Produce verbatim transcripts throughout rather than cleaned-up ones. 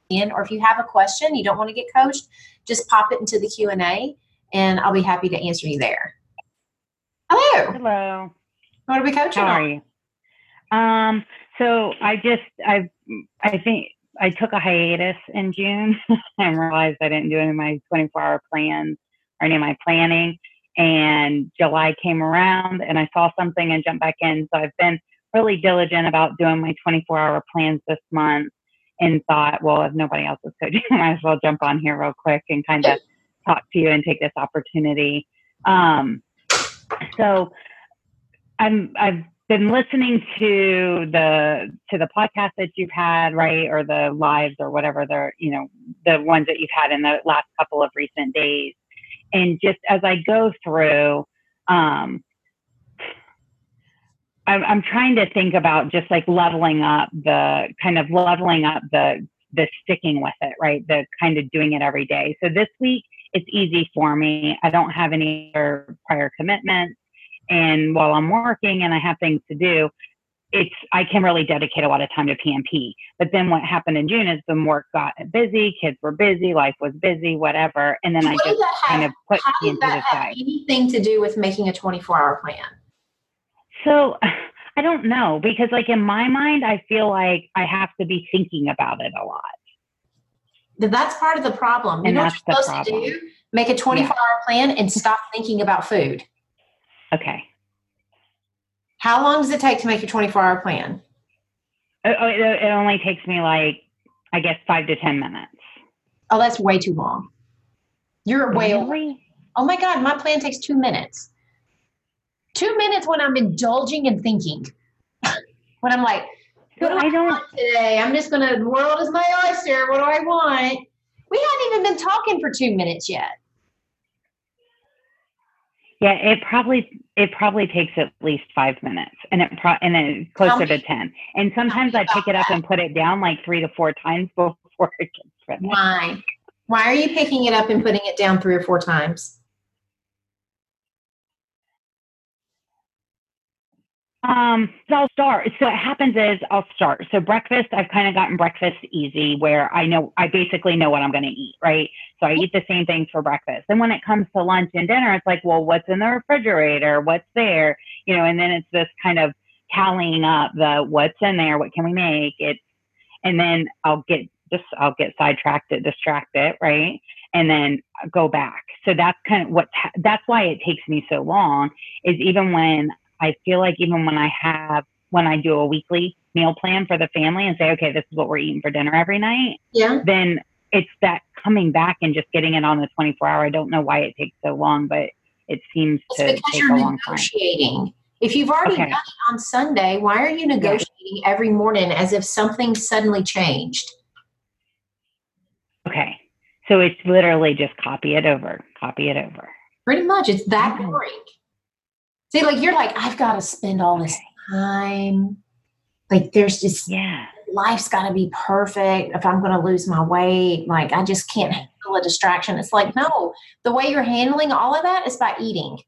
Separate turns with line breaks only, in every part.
in, or if you have a question, you don't want to get coached, just pop it into the Q and A and I'll be happy to answer you there. Hello.
Hello.
What are we coaching
How
on?
are you? Um, so I just, I, I think I took a hiatus in June and realized I didn't do any of my twenty-four hour plans or any of my planning. And July came around and I saw something and jumped back in. So I've been really diligent about doing my twenty-four hour plans this month and thought, well, if nobody else is coaching, I might as well jump on here real quick and kind of talk to you and take this opportunity. Um, so I'm, I've been listening to the, to the podcast that you've had, right? Or the lives or whatever they're, you know, the ones that you've had in the last couple of recent days. And just as I go through, um, I'm, I'm trying to think about just like leveling up the kind of leveling up the, the sticking with it, right? The kind of doing it every day. So this week it's easy for me. I don't have any prior commitments. And while I'm working and I have things to do, it's, I can really dedicate a lot of time to P M P. But then what happened in June is the work got busy, kids were busy, life was busy, whatever. And then I
What
just
did that
kind
have,
of put
how
P M
did
P
that have
aside.
anything to do with making a twenty-four hour plan?
So I don't know, because like in my mind, I feel like I have to be thinking about it a lot.
That's part of the problem. You
And
know what
that's
you're
the
supposed
problem.
to do? Make a twenty-four hour plan and stop thinking about food.
Okay.
How long does it take to make a twenty-four hour plan?
It, it it only takes me like, I guess, five to ten minutes.
Oh, that's way too long. You're way over.
Really?
Oh my God, my plan takes two minutes. Two minutes when I'm indulging and thinking. When I'm like, what do I,
I don't
want today? I'm just going to, the world is my oyster. What do I want? We haven't even been talking for two minutes yet.
Yeah, it probably it probably takes at least five minutes, and it pro- and then closer to ten. And sometimes I pick it up and put it down like three to four times before it gets finished.
Why? Why are you picking it up and putting it down three or four times?
Um, so I'll start. So what happens is I'll start. So breakfast, I've kind of gotten breakfast easy where I know, I basically know what I'm going to eat, right? So I eat the same things for breakfast. And when it comes to lunch and dinner, it's like, well, what's in the refrigerator? What's there? You know, and then it's this kind of tallying up the what's in there, what can we make? It's, and then I'll get just, I'll get sidetracked, distracted, right? And then go back. So that's kind of what, that's why it takes me so long is even when I feel like even when I have, when I do a weekly meal plan for the family and say, okay, this is what we're eating for dinner every night,
yeah,
then it's that coming back and just getting it on the twenty-four hour. I don't know why it takes so long, but it seems
it's
to
because
take
you're
a long time.
negotiating. If you've already
Okay.
done it on Sunday, why are you negotiating yeah. every morning as if something suddenly changed?
Okay. So it's literally just copy it over, copy it over.
Pretty much. It's that
Mm-hmm.
boring. See, like, you're like, I've got to spend all this time. Like, there's just,
yeah.
life's got to be perfect if I'm going to lose my weight. Like, I just can't handle a distraction. It's like, no, the way you're handling all of that is by eating.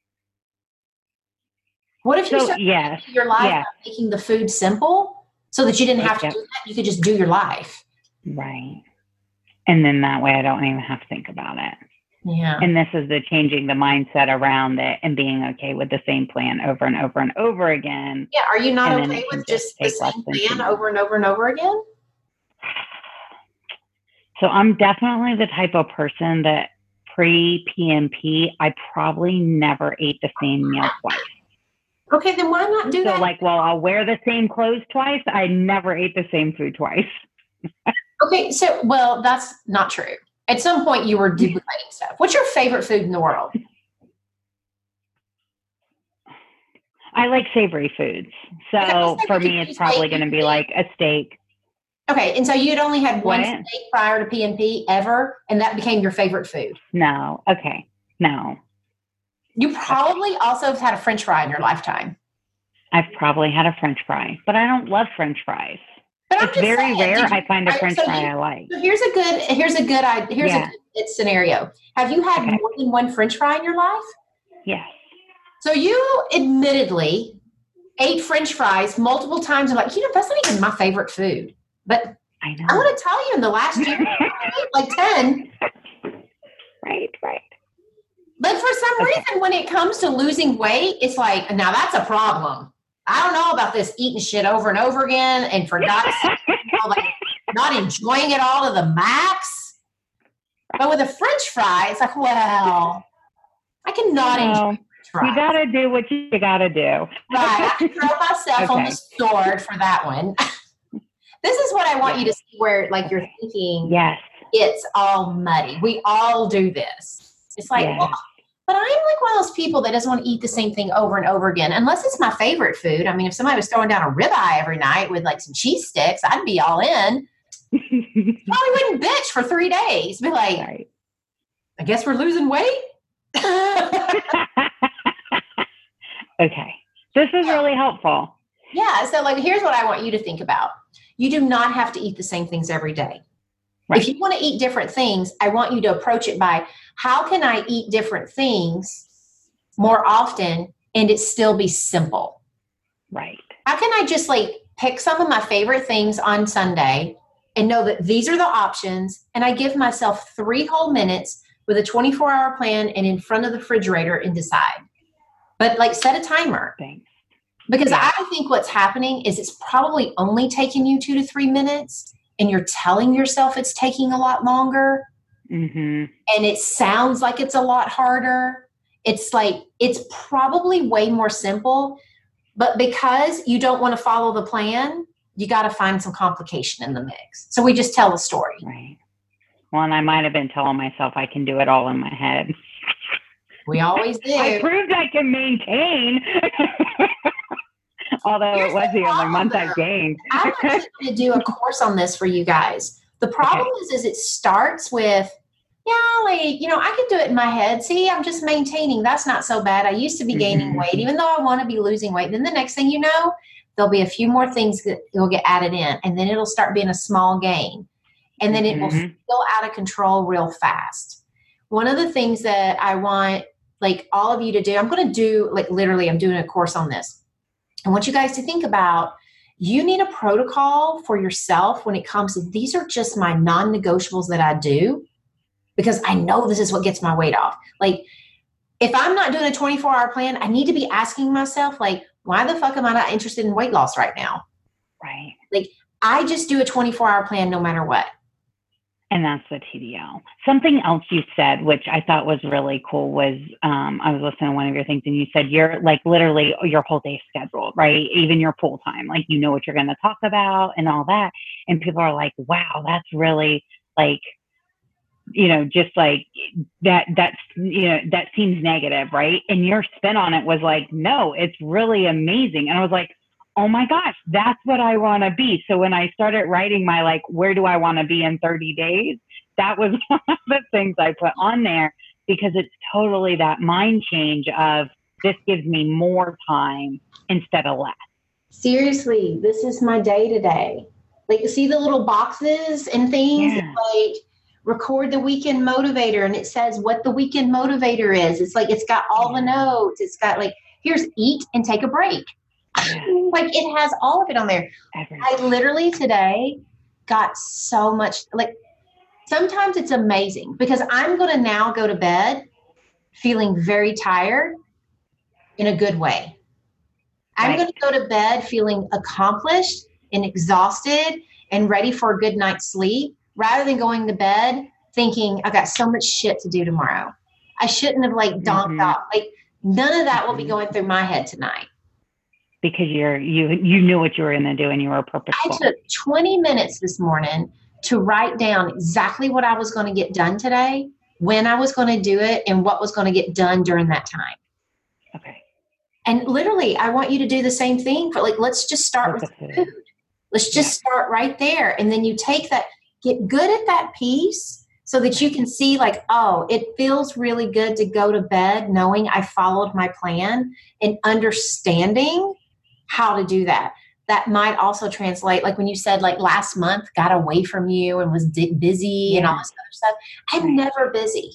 What if you
so,
started
yes.
your life
yes.
by making the food simple so that you didn't have to
yep.
do that? You could just do your life.
Right. And then that way I don't even have to think about it.
Yeah.
And this is the changing the mindset around it and being okay with the same plan over and over and over again.
Yeah. Are you not
and
okay with just,
just
just the same plan over and over and over again?
So I'm definitely the type of person that pre-P M P, I probably never ate the same meal twice.
Okay, then why not do
so
that?
So like, well, I'll wear the same clothes twice. I never ate the same food twice.
Okay, so, well, that's not true. At some point, you were duplicating stuff. What's your favorite food in the world?
I like savory foods. So okay, for me, it's probably going to be like a steak.
Okay, and so you had only had one
what?
steak prior to P M P ever, and that became your favorite food?
No. Okay. No.
You probably okay. also have had a French fry in your lifetime.
I've probably had a French fry, but I don't love French fries.
But
it's very
saying,
rare.
You,
I find a
right,
French
so
fry
you,
I like.
So here's a good, here's a good, here's yeah. a good scenario. Have you had okay. more than one French fry in your life?
Yes.
So you admittedly ate French fries multiple times and like, you know, that's not even my favorite food. But
I know.
I'm going to tell you, in the last year, like ten.
Right, right.
But for some
Okay.
reason, when it comes to losing weight, it's like, now that's a problem. I don't know about this eating shit over and over again and for God's sake, you know, like not enjoying it all to the max. But with a French fry, it's like, well, I cannot enjoy French fries.
You got to do what you got to do.
Right. I can throw myself okay. on the sword for that one. This is what I want yes. you to see where, like, you're thinking,
yes,
it's all muddy. We all do this. It's like, yes. well, but I'm like one of those people that doesn't want to eat the same thing over and over again, unless it's my favorite food. I mean, if somebody was throwing down a ribeye every night with like some cheese sticks, I'd be all in. Probably wouldn't bitch for three days. Be like, right. I guess we're losing weight.
Okay. This is really helpful.
Yeah. So like, here's what I want you to think about. You do not have to eat the same things every day. Right. If you want to eat different things, I want you to approach it by, how can I eat different things more often and it still be simple?
Right.
How can I just like pick some of my favorite things on Sunday and know that these are the options, and I give myself three whole minutes with a twenty-four hour plan and in front of the refrigerator and decide. But like, set a timer.
Thanks.
Because
yeah.
I think what's happening is it's probably only taking you two to three minutes and you're telling yourself it's taking a lot longer.
Mm-hmm.
And it sounds like it's a lot harder. It's like, it's probably way more simple, but because you don't want to follow the plan, you got to find some complication in the mix. So we just tell the story.
Right. Well, and I might have been telling myself I can do it all in my head.
We always do.
I proved I can maintain. Although Here's it was the, the only month I gained.
I'm actually going to do a course on this for you guys. The problem okay. is, is it starts with, yeah, like, you know, I can do it in my head. See, I'm just maintaining. That's not so bad. I used to be gaining mm-hmm. weight, even though I want to be losing weight. Then the next thing you know, there'll be a few more things that will get added in. And then it'll start being a small gain. And then it will
mm-hmm.
feel out of control real fast. One of the things that I want, like, all of you to do, I'm going to do, like, literally, I'm doing a course on this. I want you guys to think about, you need a protocol for yourself when it comes to, these are just my non-negotiables that I do because I know this is what gets my weight off. Like, if I'm not doing a twenty-four hour plan, I need to be asking myself, like, why the fuck am I not interested in weight loss right now?
Right.
Like, I just do a twenty-four hour plan no matter what.
And that's the T D L. Something else you said, which I thought was really cool, was um, I was listening to one of your things and you said you're like literally your whole day scheduled, right? Even your pool time, like, you know what you're going to talk about and all that. And people are like, wow, that's really like, you know, just like that, that's, you know, that seems negative, right? And your spin on it was like, no, it's really amazing. And I was like, oh my gosh, that's what I want to be. So when I started writing my, like, where do I want to be in thirty days? That was one of the things I put on there because it's totally that mind change of this gives me more time instead of less.
Seriously, this is my day to day. Like, see the little boxes and things,
yeah.
like record the weekend motivator, and it says what the weekend motivator is. It's like, it's got all yeah. the notes. It's got like, here's eat and take a break.
Yeah.
Like, it has all of it on there.
Everything.
I literally today got so much, like, sometimes it's amazing because I'm going to now go to bed feeling very tired in a good way. I'm
right.
going to go to bed feeling accomplished and exhausted and ready for a good night's sleep rather than going to bed thinking I've got so much shit to do tomorrow. I shouldn't have like donked
mm-hmm.
off. Like, none of that
mm-hmm.
will be going through my head tonight.
Because you're, you, you knew what you were going to do and you were purposeful.
I took twenty minutes this morning to write down exactly what I was going to get done today, when I was going to do it, and what was going to get done during that time.
Okay.
And literally, I want you to do the same thing for, like, let's just start
Look
with
food.
food. Let's just yeah. start right there. And then you take that, get good at that piece so that you can see, like, oh, it feels really good to go to bed knowing I followed my plan and understanding how to do that. That might also translate, like when you said, like, last month got away from you and was di- busy yeah. and all this other stuff. I'm right. never busy.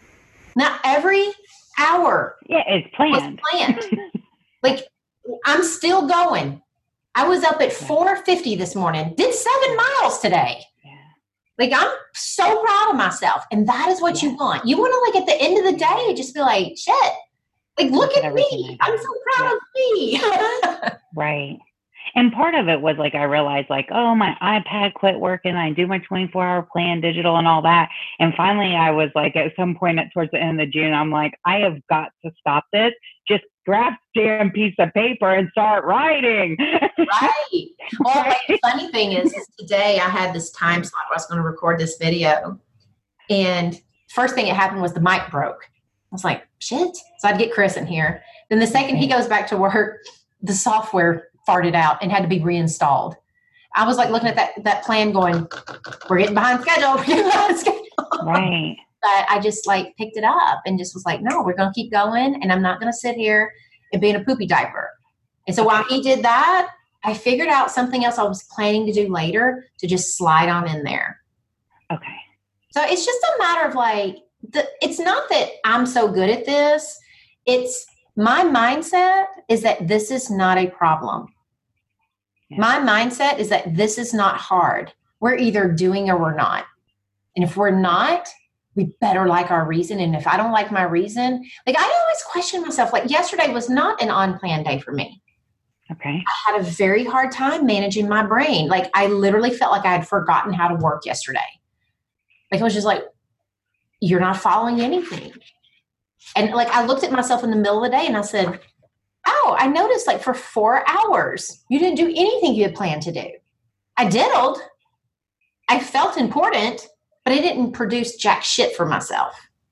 Now, every hour
yeah, it's planned.
was planned. Like, I'm still going. I was up at four fifty this morning, did seven miles today.
Yeah.
Like, I'm so proud of myself. And that is what yeah. you want. You want to, like, at the end of the day, just be like, shit, like, look, look at, at me. I'm so proud yeah. of me.
Right. And part of it was like, I realized like, oh, my iPad quit working. I do my twenty-four hour plan digital and all that. And finally I was like, at some point at, towards the end of June, I'm like, I have got to stop this. Just grab a damn piece of paper and start writing.
Right. Well, like, the funny thing is, is today I had this time slot where I was going to record this video. And first thing that happened was the mic broke. I was like, shit. So I'd get Chris in here. Then the second he goes back to work, the software farted out and had to be reinstalled. I was like looking at that that plan going, we're getting behind schedule. We're getting behind schedule.
Right.
But I just like picked it up and just was like, no, we're going to keep going. And I'm not going to sit here and be in a poopy diaper. And so while he did that, I figured out something else I was planning to do later to just slide on in there.
Okay.
So it's just a matter of like, the, it's not that I'm so good at this. It's my mindset is that this is not a problem. Yeah. My mindset is that this is not hard. We're either doing or we're not. And if we're not, we better like our reason. And if I don't like my reason, like I always question myself, like yesterday was not an on-plan day for me.
Okay.
I had a very hard time managing my brain. Like I literally felt like I had forgotten how to work yesterday. Like I was just like, you're not following anything. And like I looked at myself in the middle of the day and I said, oh, I noticed like for four hours, you didn't do anything you had planned to do. I diddled. I felt important, but I didn't produce jack shit for myself.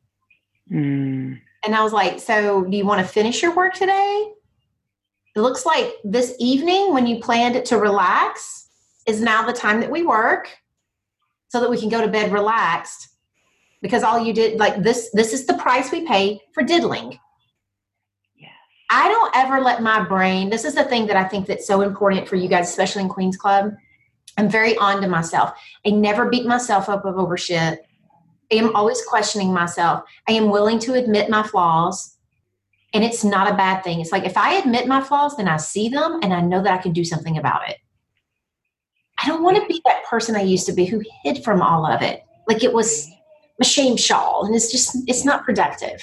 Mm.
And I was like, so do you want to finish your work today? It looks like this evening when you planned to relax is now the time that we work so that we can go to bed relaxed. Because all you did, like this, this is the price we pay for diddling.
Yeah.
I don't ever let my brain, this is the thing that I think that's so important for you guys, especially in Queen's Club. I'm very on to myself. I never beat myself up over shit. I am always questioning myself. I am willing to admit my flaws. And it's not a bad thing. It's like, if I admit my flaws, then I see them and I know that I can do something about it. I don't want to be that person I used to be who hid from all of it. Like it was a shame shawl, and it's just, it's not productive.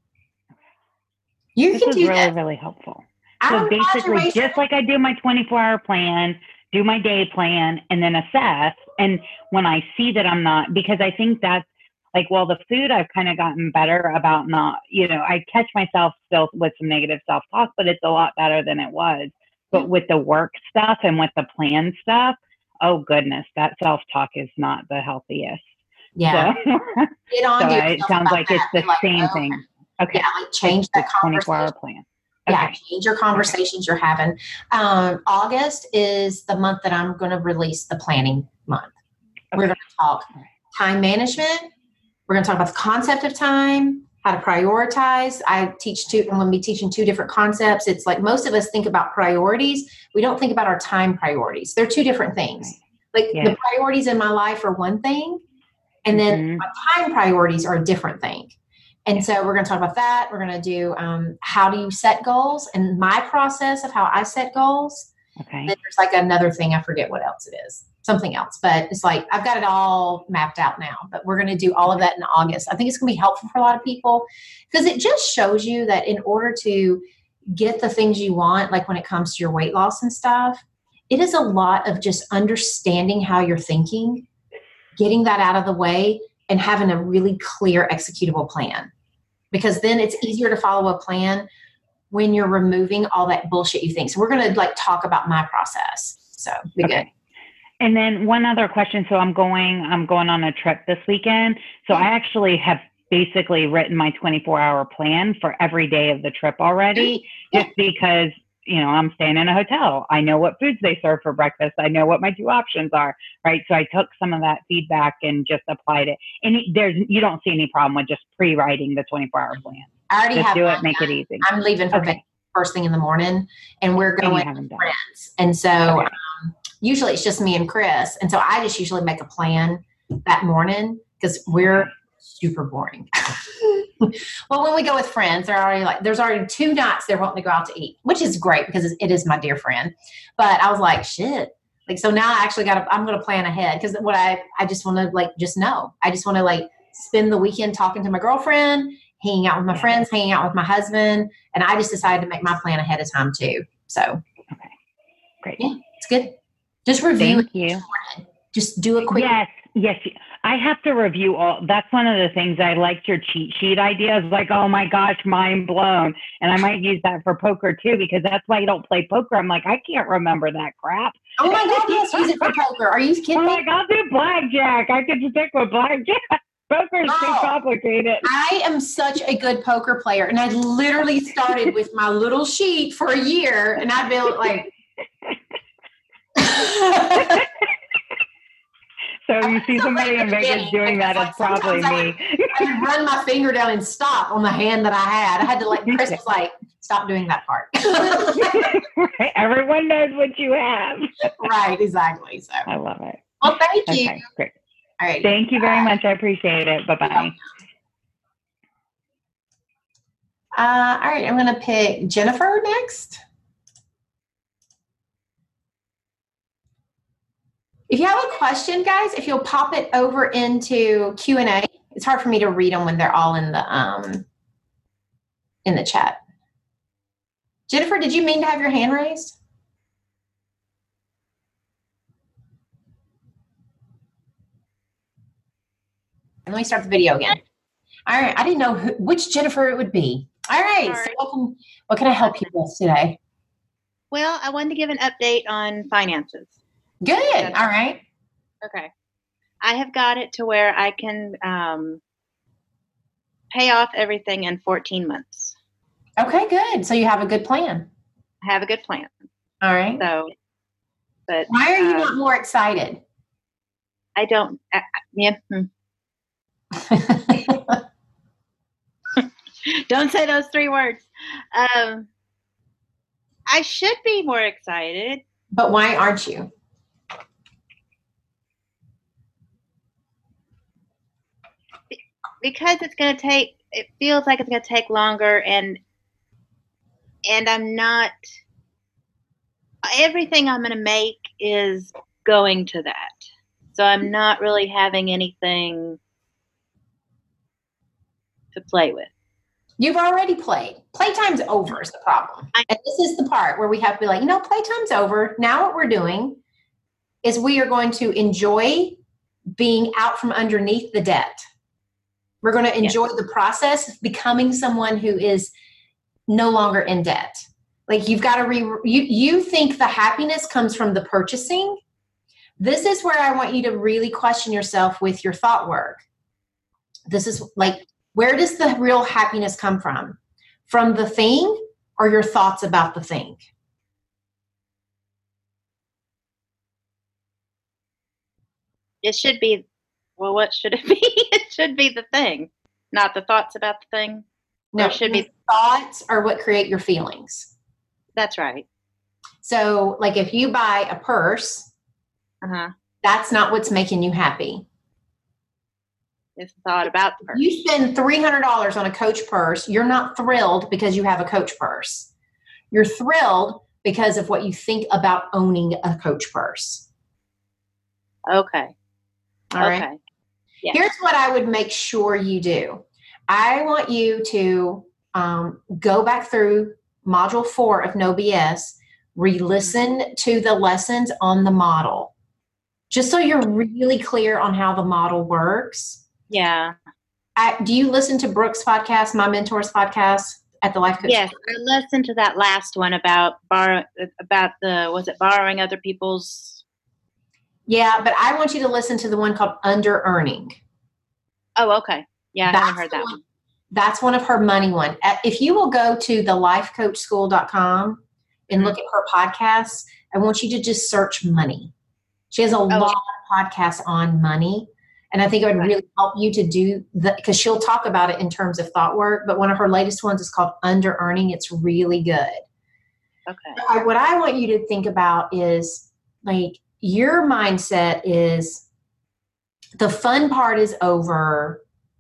You
this
can
is
do
really,
that.
really helpful.
I'm
so basically, just like I do my twenty-four hour plan, do my day plan, and then assess. And when I see that I'm not, because I think that's like, well, the food I've kind of gotten better about not, you know, I catch myself still with some negative self-talk, but it's a lot better than it was. But with the work stuff and with the plan stuff, oh goodness, that self-talk is not the healthiest.
Yeah.
So,
Get on
so
to
it sounds like it's the
like,
same
okay.
thing. Okay.
Yeah, like change that
twenty-four hour
conversation.
plan.
Yeah,
Okay.
change your conversations you're having. Um, August is the month that I'm going to release the planning month. Okay. We're going to talk time management. We're going to talk about the concept of time, how to prioritize. I teach two, I'm going to be teaching two different concepts. It's like most of us think about priorities. We don't think about our time priorities. They're two different things. Like yeah. the priorities in my life are one thing, and then mm-hmm. my time priorities are a different thing. And so we're going to talk about that. We're going to do um, how do you set goals and my process of how I set goals.
Okay.
Then there's like another thing. I forget what else it is. Something else. But it's like I've got it all mapped out now. But we're going to do all of that in August. I think it's going to be helpful for a lot of people because it just shows you that in order to get the things you want, like when it comes to your weight loss and stuff, it is a lot of just understanding how you're thinking, getting that out of the way, and having a really clear executable plan. Because then it's easier to follow a plan when you're removing all that bullshit you think. So we're going to like talk about my process. So be okay. good.
And then one other question. So I'm going, I'm going on a trip this weekend. So I actually have basically written my twenty-four hour plan for every day of the trip already, yeah. just because, you know, I'm staying in a hotel. I know what foods they serve for breakfast. I know what my two options are, right? So I took some of that feedback and just applied it. And there's, you don't see any problem with just pre-writing the twenty-four hour plan.
I already
just
have
do
mine
it, make
done.
it easy.
I'm leaving for okay. first thing in the morning, and we're going with friends. And so okay. um, usually it's just me and Chris. And so I just usually make a plan that morning because we're okay. super boring. Well, when we go with friends, they're already like, there's already two nights they're wanting to go out to eat, which is great because it is my dear friend. But I was like, shit. Like, so now I actually got to, I'm going to plan ahead because what I, I just want to like, just know, I just want to like spend the weekend talking to my girlfriend, hanging out with my yeah. friends, hanging out with my husband. And I just decided to make my plan ahead of time too. So,
okay, great.
Yeah, it's good. Just review.
Thank you.
Just do a quick.
Yes. Yes. I have to review all. That's one of the things I liked your cheat sheet idea. Is like, oh my gosh, mind blown. And I might use that for poker too, because that's why you don't play poker. I'm like, I can't remember that crap.
Oh my God, yes, use it for poker. Are you kidding
I'm
me?
like, I'll do blackjack. I could stick with blackjack. Poker is too complicated.
I am such a good poker player. And I literally started with my little sheet for a year. And I've been like.
So you see somebody in Vegas doing that, it's probably me.
I run my finger down and stop on the hand that I had. I had to like, Chris was like, stop doing that part.
Right. Everyone knows what you have.
Right, exactly. So
I love it.
Well, thank you.
Okay, great.
All right.
Thank you very much. I appreciate it. Bye-bye.
Uh, all right, I'm going to pick Jennifer next. If you have a question, guys, if you'll pop it over into Q and A, it's hard for me to read them when they're all in the um in the chat. Jennifer, did you mean to have your hand raised? Let me start the video again. All right, I didn't know who, which Jennifer it would be. All right,
Sorry.
so what can, what can I help you with today?
Well, I wanted to give an update on finances.
Good. All right.
Okay. I have got it to where I can um, pay off everything in fourteen months.
Okay, good. So you have a good plan.
I have a good plan.
All right.
So, but
why are you
um,
not more excited?
I don't. I, yeah. Hmm. Don't say those three words. Um, I should be more excited.
But why aren't you?
Because it's going to take, it feels like it's going to take longer, and and I'm not, everything I'm going to make is going to that. So I'm not really having anything to play with.
You've already played. Playtime's over is the problem.
I,
and this is the part where we have to be like, you know, playtime's over. Now what we're doing is we are going to enjoy being out from underneath the debt. We're going to enjoy yes. the process of becoming someone who is no longer in debt. Like you've got to re, you, you think the happiness comes from the purchasing. This is where I want you to really question yourself with your thought work. This is like, where does the real happiness come from? From the thing or your thoughts about the thing?
It should be, well, what should it be? It should be the thing, not the thoughts about the thing.
No,
it should be
thoughts are what create your feelings.
That's right.
So like if you buy a purse,
uh-huh.
that's not what's making you happy.
It's thought about the purse.
You spend three hundred dollars on a Coach purse. You're not thrilled because you have a Coach purse. You're thrilled because of what you think about owning a Coach purse.
Okay.
All
okay.
right.
Yeah.
Here's what I would make sure you do. I want you to um, go back through module four of No B S, re-listen mm-hmm. to the lessons on the model, just so you're really clear on how the model works.
Yeah.
I, do you listen to Brooke's podcast, My Mentors podcast at the Life Coach?
Yes, I listened to that last one about borrow about the was it borrowing other people's.
Yeah, but I want you to listen to the one called Under Earning.
Oh, okay. Yeah,
that's
I haven't heard that
one,
one.
That's one of her money one. If you will go to the life coach school dot com and look at her podcasts, I want you to just search money. She has a oh. lot of podcasts on money. And I think it would really help you to do that because she'll talk about it in terms of thought work. But one of her latest ones is called Under Earning. It's really good.
Okay.
I, what I want you to think about is like your mindset is the fun part is over.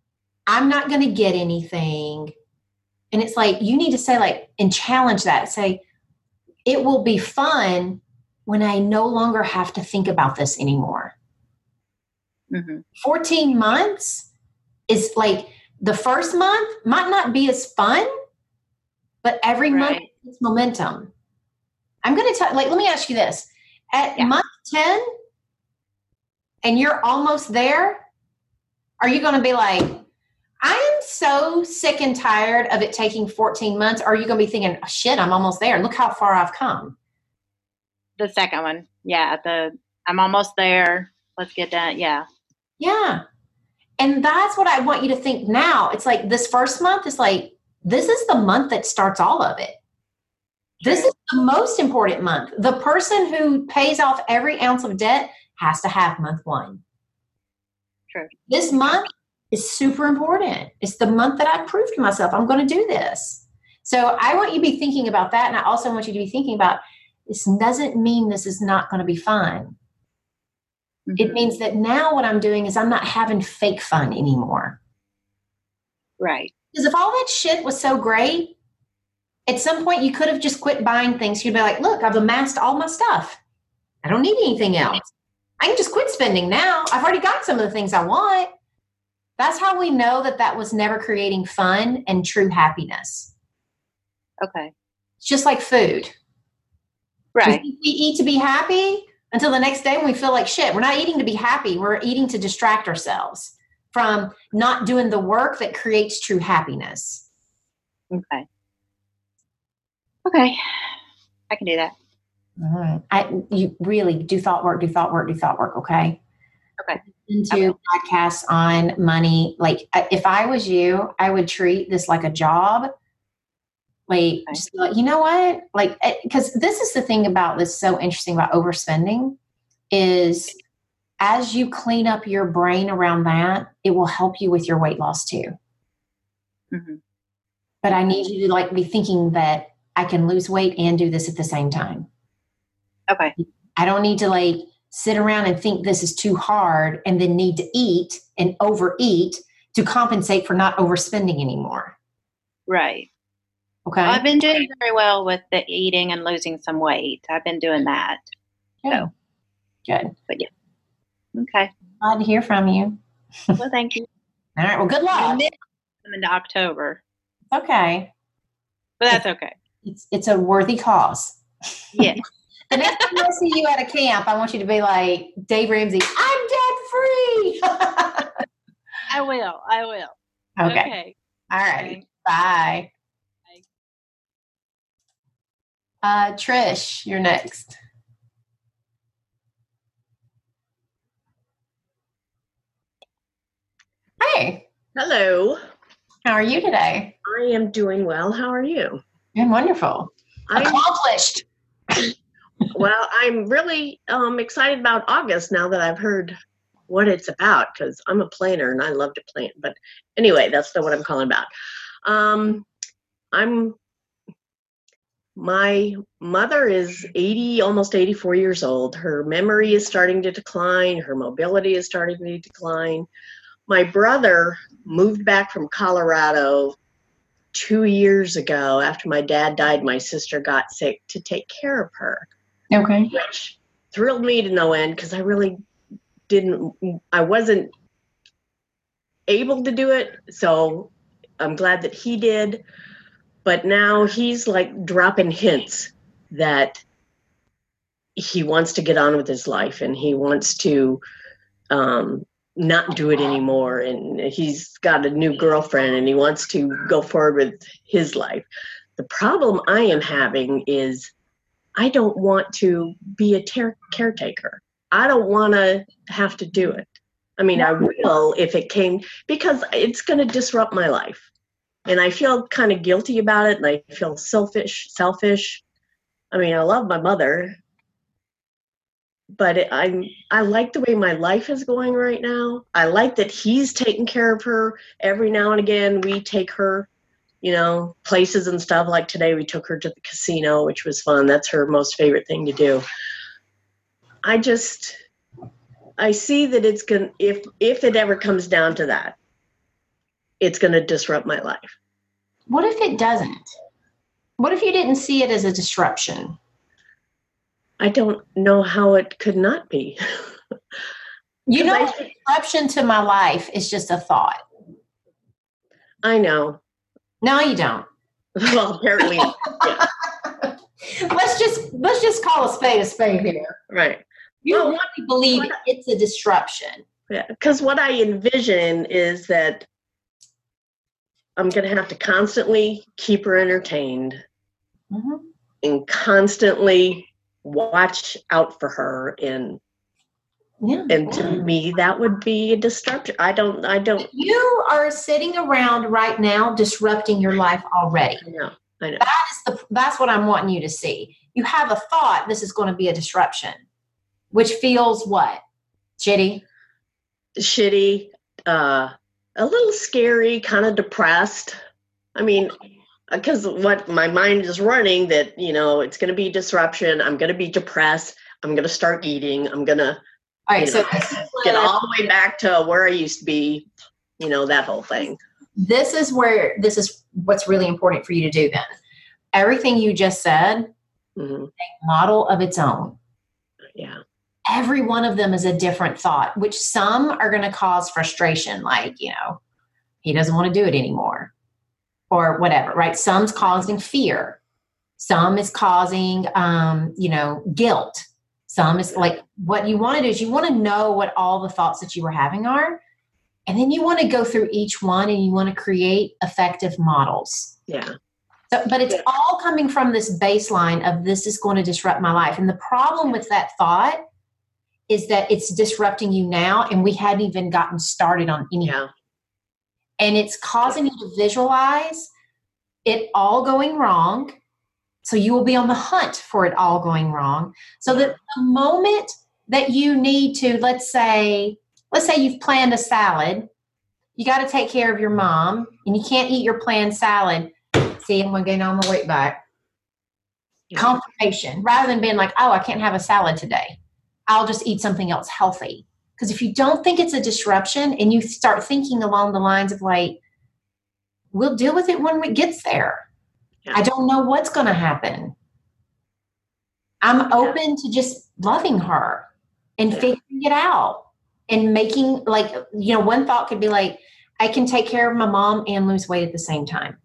I'm not going to get anything. And it's like, you need to say like, and challenge that. Say, it will be fun when I no longer have to think about this anymore. Mm-hmm. fourteen months is like, the first month might not be as fun, but every right. month it's momentum. I'm going to tell, like, let me ask you this. At yeah. month ten, and you're almost there, are you going to be like, I am so sick and tired of it taking fourteen months? Or are you going to be thinking, oh, shit, I'm almost there. Look how far I've come.
The second one. Yeah. The I'm almost there. Let's get done. Yeah.
Yeah. And that's what I want you to think now. It's like this first month is like, this is the month that starts all of it. True. This is the most important month. The person who pays off every ounce of debt has to have month one.
True.
This month is super important. It's the month that I proved to myself I'm going to do this. So I want you to be thinking about that. And I also want you to be thinking about, this doesn't mean this is not going to be fun. Mm-hmm. It means that now what I'm doing is I'm not having fake fun anymore.
Right.
Because if all that shit was so great, at some point you could have just quit buying things. You'd be like, look, I've amassed all my stuff. I don't need anything else. I can just quit spending now. I've already got some of the things I want. That's how we know that that was never creating fun and true happiness.
Okay.
It's just like food.
Right.
We eat to be happy until the next day when we feel like shit. We're not eating to be happy. We're eating to distract ourselves from not doing the work that creates true happiness.
Okay. Okay. I can do that.
All right. I, you really do thought work, do thought work, do thought work. Okay.
Okay.
Into podcasts on money. Like if I was you, I would treat this like a job. Like, okay. just like, you know what? Like, because this is the thing about this so interesting about overspending is as you clean up your brain around that, it will help you with your weight loss too. Mm-hmm. But I need you to like be thinking that I can lose weight and do this at the same time.
Okay.
I don't need to like sit around and think this is too hard and then need to eat and overeat to compensate for not overspending anymore.
Right.
Okay.
Well, I've been doing very well with the eating and losing some weight. I've been doing that.
Good. So. Good.
But yeah. Okay.
Glad to hear from you.
Well, thank you.
All right. Well, good luck.
I'm into October.
Okay.
But that's okay.
It's it's a worthy cause.
Yes.
The next time I see you at a camp, I want you to be like, Dave Ramsey, I'm debt free.
I will. I will.
Okay.
Okay.
All right. Bye. Bye. Uh, Trish, you're next. Hey.
Hello.
How are you today?
I am doing well. How are you?
Doing wonderful.
I'm,
Accomplished.
Well, I'm really um, excited about August now that I've heard what it's about because I'm a planner and I love to plan. But anyway, that's not what I'm calling about. Um, I'm my mother is eighty, almost eighty-four years old. Her memory is starting to decline. Her mobility is starting to decline. My brother moved back from Colorado two years ago after my dad died. My sister got sick to take care of her.
Okay.
Which thrilled me to no end because I really didn't, I wasn't able to do it. So I'm glad that he did. But now he's like dropping hints that he wants to get on with his life and he wants to um, not do it anymore. And he's got a new girlfriend and he wants to go forward with his life. The problem I am having is I don't want to be a ter- caretaker. I don't want to have to do it. I mean, I will if it came, because it's going to disrupt my life. And I feel kind of guilty about it. And I feel selfish, selfish. I mean, I love my mother, but it, I'm, I like the way my life is going right now. I like that he's taking care of her. Every now and again, we take her, you know, places and stuff. Like today we took her to the casino, which was fun. That's her most favorite thing to do. I just, I see that it's going to, if, if it ever comes down to that, it's going to disrupt my life.
What if it doesn't? What if you didn't see it as a disruption?
I don't know how it could not be.
You know,
I,
disruption to my life is just a thought.
I know.
No, you don't.
Well, apparently, yeah.
Let's just let's just call a spade a spade here.
Right.
You
well,
don't want to believe
what,
it's a disruption.
Yeah, because what I envision is that I'm going to have to constantly keep her entertained mm-hmm. and constantly watch out for her. And yeah. and to me, that would be a disruption. I don't, I don't.
You are sitting around right now disrupting your life already.
I know, I know.
That is the, that's what I'm wanting you to see. You have a thought, this is going to be a disruption, which feels what? Shitty?
Shitty, uh, a little scary, kind of depressed. I mean, because what my mind is running that, you know, it's going to be disruption. I'm going to be depressed. I'm going to start eating. I'm going to
all right, so
get all the way back to where I used to be, you know, that whole thing.
This is where, this is what's really important for you to do then. Everything you just said, mm-hmm. a model of its own.
Yeah.
Every one of them is a different thought, which some are going to cause frustration, like, you know, he doesn't want to do it anymore or whatever, right? Some's causing fear. Some is causing, um, you know, guilt. Some is like, what you want to do is you want to know what all the thoughts that you were having are. And then you want to go through each one and you want to create effective models.
Yeah.
So, but it's yeah. all coming from this baseline of this is going to disrupt my life. And the problem with that thought is that it's disrupting you now and we hadn't even gotten started on anything.
Yeah.
And it's causing you to visualize it all going wrong. So you will be on the hunt for it all going wrong. So that the moment that you need to, let's say, let's say you've planned a salad, you got to take care of your mom and you can't eat your planned salad. See, I'm going to gain all my weight back. Yeah. Confirmation, rather than being like, oh, I can't have a salad today. I'll just eat something else healthy. Because if you don't think it's a disruption and you start thinking along the lines of like, we'll deal with it when it gets there. Yeah. I don't know what's going to happen. I'm open to just loving her and yeah. figuring it out and making like, you know, one thought could be like, I can take care of my mom and lose weight at the same time.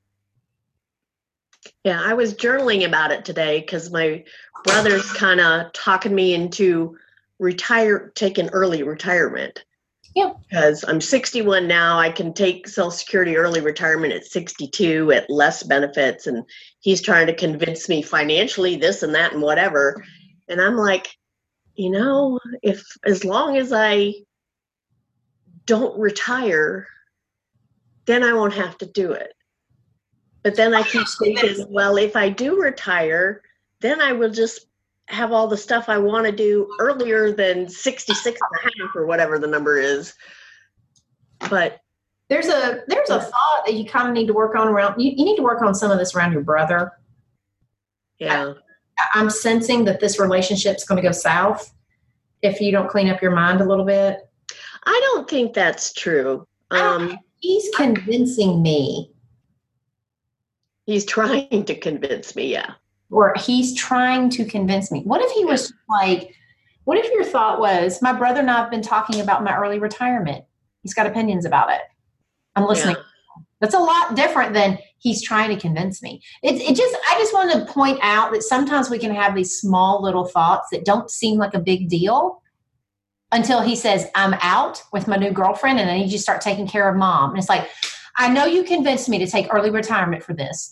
Yeah, I was journaling about it today because my brother's kind of talking me into retire, taking early retirement.
Yeah.
Because I'm sixty-one now. I can take Social Security early retirement at sixty-two at less benefits. And he's trying to convince me financially this and that and whatever. And I'm like, you know, if as long as I don't retire, then I won't have to do it. But then I keep thinking, well, if I do retire, then I will just have all the stuff I want to do earlier than sixty-six and a half or whatever the number is. But
there's a there's a thought that you kind of need to work on around. You, you need to work on some of this around your brother.
Yeah.
I, I'm sensing that this relationship's going to go south if you don't clean up your mind a little bit.
I don't think that's true. Um,
he's convincing me.
He's trying to convince me, yeah.
Or he's trying to convince me. What if he was like, what if your thought was, my brother and I have been talking about my early retirement. He's got opinions about it. I'm listening. Yeah. That's a lot different than he's trying to convince me. It, it just, I just want to point out that sometimes we can have these small little thoughts that don't seem like a big deal until he says, I'm out with my new girlfriend and I need you to start taking care of mom. And it's like, I know you convinced me to take early retirement for this.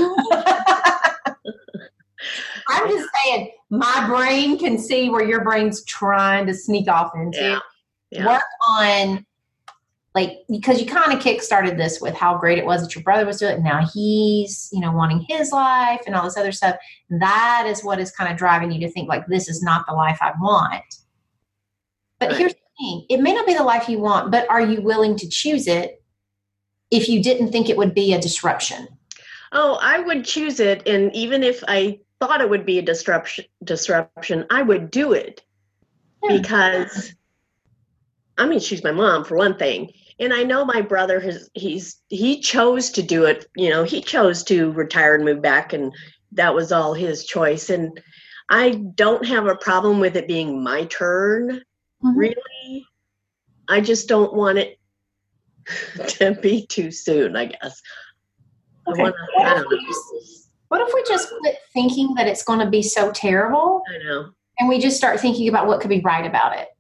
I'm just saying, my brain can see where your brain's trying to sneak off into.
Yeah. Yeah.
Work on, like, because you kind of kick-started this with how great it was that your brother was doing it. And now he's, you know, wanting his life and all this other stuff. And that is what is kind of driving you to think, like, this is not the life I want. But right. Here's the thing. It may not be the life you want, but are you willing to choose it if you didn't think it would be a disruption?
Oh, I would choose it. And even if I thought it would be a disruption, disruption, I would do it. Yeah. Because, I mean, she's my mom for one thing. And I know my brother has, he's, he chose to do it. You know, he chose to retire and move back, and that was all his choice. And I don't have a problem with it being my turn, mm-hmm. really. I just don't want it to be too soon, I guess.
Okay.
I wanna,
what,
I
if we just, what if we just quit thinking that it's going to be so terrible?
I know.
And we just start thinking about what could be right about it.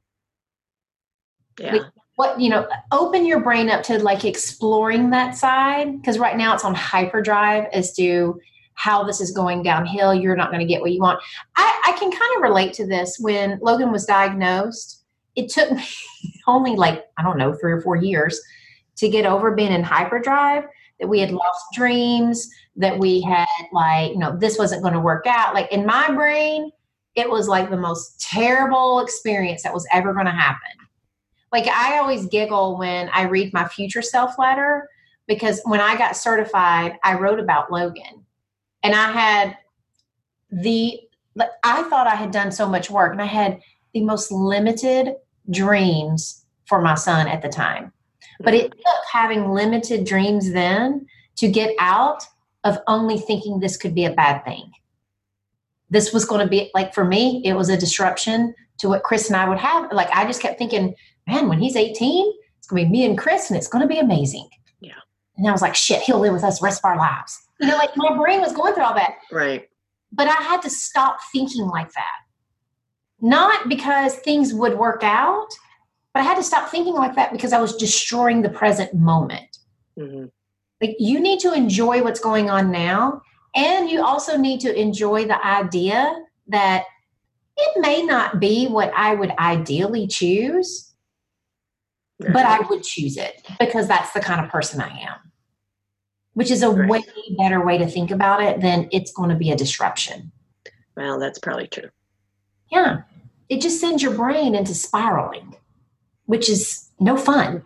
Yeah.
Like, what, you know, open your brain up to like exploring that side. Because right now it's on hyperdrive as to how this is going downhill. You're not going to get what you want. I, I can kind of relate to this. When Logan was diagnosed, it took me only like, I don't know, three or four years to get over being in hyperdrive, that we had lost dreams, that we had like, you know, this wasn't going to work out. Like in my brain, it was like the most terrible experience that was ever going to happen. Like I always giggle when I read my future self letter, because when I got certified, I wrote about Logan, and I had the, I thought I had done so much work, and I had the most limited dreams for my son at the time. But it took having limited dreams then to get out of only thinking this could be a bad thing. This was going to be, like, for me, it was a disruption to what Chris and I would have. Like, I just kept thinking, man, when he's eighteen, it's going to be me and Chris, and it's going to be amazing.
Yeah.
And I was like, shit, he'll live with us the rest of our lives. You know, like my brain was going through all that.
Right.
But I had to stop thinking like that. Not because things would work out, but I had to stop thinking like that because I was destroying the present moment.
Mm-hmm.
Like, you need to enjoy what's going on now. And you also need to enjoy the idea that it may not be what I would ideally choose, right, but I would choose it because that's the kind of person I am, which is a right. way better way to think about it than it's going to be a disruption.
Well, that's probably true.
Yeah. It just sends your brain into spiraling, which is no fun.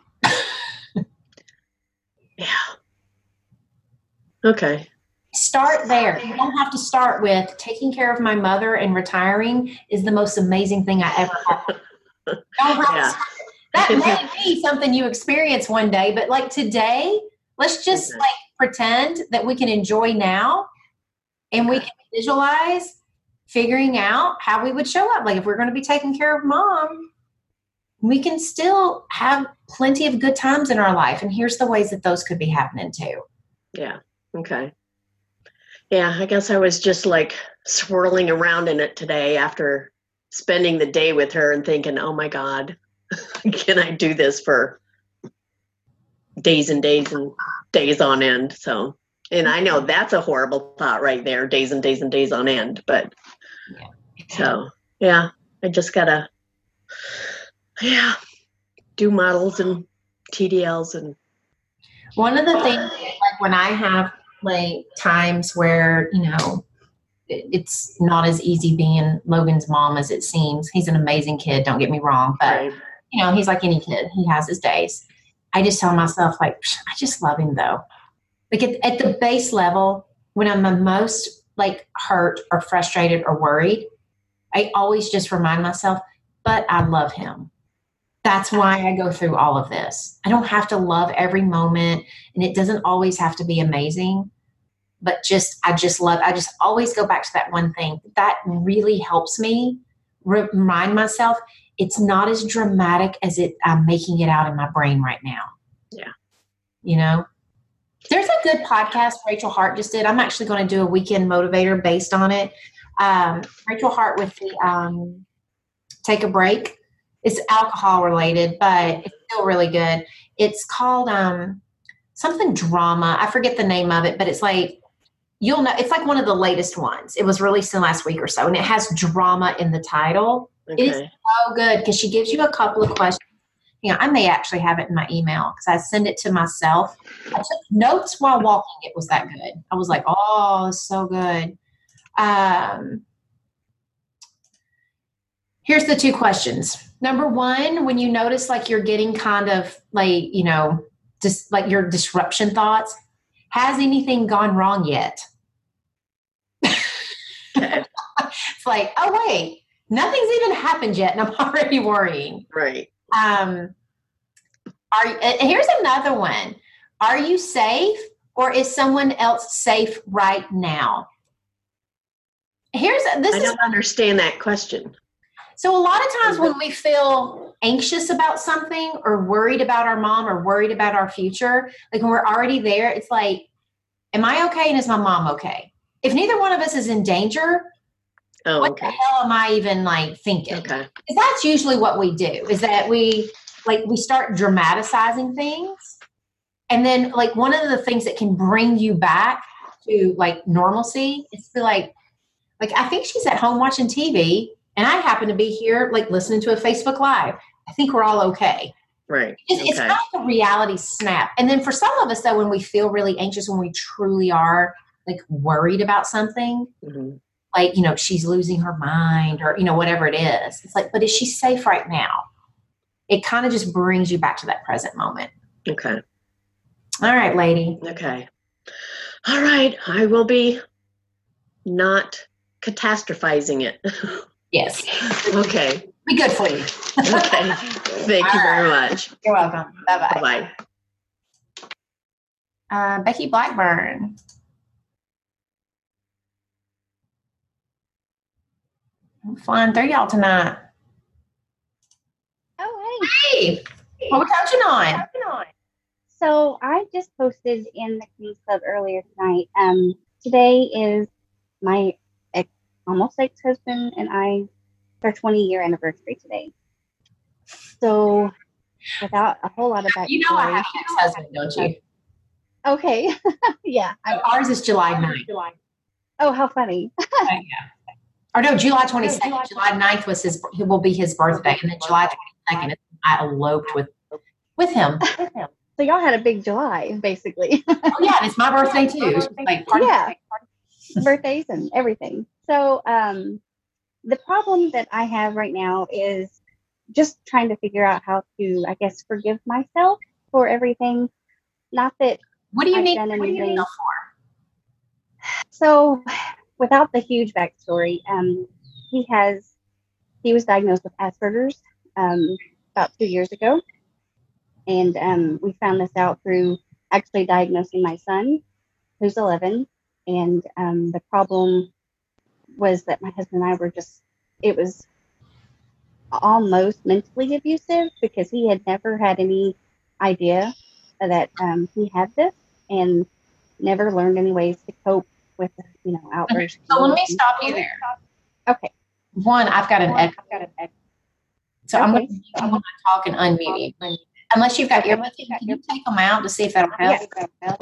Yeah. Okay.
Start there. You don't have to start with taking care of my mother and retiring is the most amazing thing I ever had. Don't have yeah. to start. That may be something you experience one day, but like today, let's just okay. like pretend that we can enjoy now, and we can visualize figuring out how we would show up. Like if we're going to be taking care of mom, we can still have plenty of good times in our life. And here's the ways that those could be happening too.
Yeah. Okay. Yeah, I guess I was just like swirling around in it today after spending the day with her and thinking, oh my God, can I do this for days and days and days on end? So, and I know that's a horrible thought right there, days and days and days on end. But yeah. So, yeah, I just gotta, yeah, do models and T D Ls. And
one of the things, like when I have like times where, you know, it's not as easy being Logan's mom as it seems. He's an amazing kid, don't get me wrong, but right. you know, he's like any kid. He has his days. I just tell myself, like, I just love him though. Like at, at the base level, when I'm the most like hurt or frustrated or worried, I always just remind myself, but I love him. That's why I go through all of this. I don't have to love every moment, and it doesn't always have to be amazing, but just, I just love, I just always go back to that one thing. That really helps me remind myself it's not as dramatic as it I'm making it out in my brain right now.
Yeah.
You know, there's a good podcast Rachel Hart just did. I'm actually going to do a weekend motivator based on it. Um, Rachel Hart with the um, Take a Break. It's alcohol related, but it's still really good. It's called um, something drama. I forget the name of it, but it's like, you'll know, it's like one of the latest ones. It was released in last week or so, and it has drama in the title.
Okay.
It's so good because she gives you a couple of questions. You know, I may actually have it in my email because I send it to myself. I took notes while walking. It was that good. I was like, oh, it's so good. Um, here's the two questions. Number one, when you notice like you're getting kind of like, you know, just like your disruption thoughts, has anything gone wrong yet?
Okay.
It's like, oh, wait, nothing's even happened yet, and I'm already worrying.
Right.
Um, Are and here's another one. Are you safe, or is someone else safe right now? Here's this
I
is
don't understand that question.
So a lot of times when we feel anxious about something or worried about our mom or worried about our future, like when we're already there, it's like, am I okay and is my mom okay? If neither one of us is in danger,
Oh,
what
okay.
the hell am I even like thinking?
Okay.
Because that's usually what we do, is that we like we start dramatizing things. And then like one of the things that can bring you back to like normalcy is to like, like I think she's at home watching T V and I happen to be here like listening to a Facebook Live. I think we're all okay.
Right.
It's,
okay.
it's kind of like a reality snap. And then for some of us though, when we feel really anxious, when we truly are like worried about something,
mm-hmm.
like, you know, she's losing her mind or, you know, whatever it is. It's like, but is she safe right now? It kind of just brings you back to that present moment.
Okay.
All right, lady.
Okay. All right. I will be not catastrophizing it.
Yes.
Okay.
Be good for you.
Okay. Thank you very much.
You're welcome. Bye-bye.
Bye-bye.
Uh, Becky Blackburn. I'm flying through y'all tonight.
Oh,
Hey, what we touching on?
so I just posted in the Kings Club earlier tonight. Um, today is my ex, almost ex-husband and I, our twenty-year anniversary today. So, without a whole lot of backstory.
You know I have an ex-husband, don't you?
Okay. Yeah.
So ours is July ninth.
Oh, how funny.
Oh, yeah. Or no, July twenty-second. No, July, July ninth was his, will be his birthday. And then July twenty-second, I eloped with, with him. With him.
So y'all had a big July, basically.
Oh, yeah, and it's my birthday too. It's like party,
yeah,
party.
Birthdays and everything. So um, the problem that I have right now is just trying to figure out how to, I guess, forgive myself for everything. Not that
what do you
I've
need?
done
What do you
anything.
need for?
So, without the huge backstory, um, he has he was diagnosed with Asperger's um, about two years ago. And um, we found this out through actually diagnosing my son, who's eleven. And um, the problem was that my husband and I were just, it was almost mentally abusive because he had never had any idea that um, he had this and never learned any ways to cope with, you know, outbursts.
So let me stop you there.
Okay.
One, I've got an echo. So
Okay.
I'm going to I'm going to talk and unmute you. Unless you've got earbuds, can you take them out to see if that'll help?
Yeah.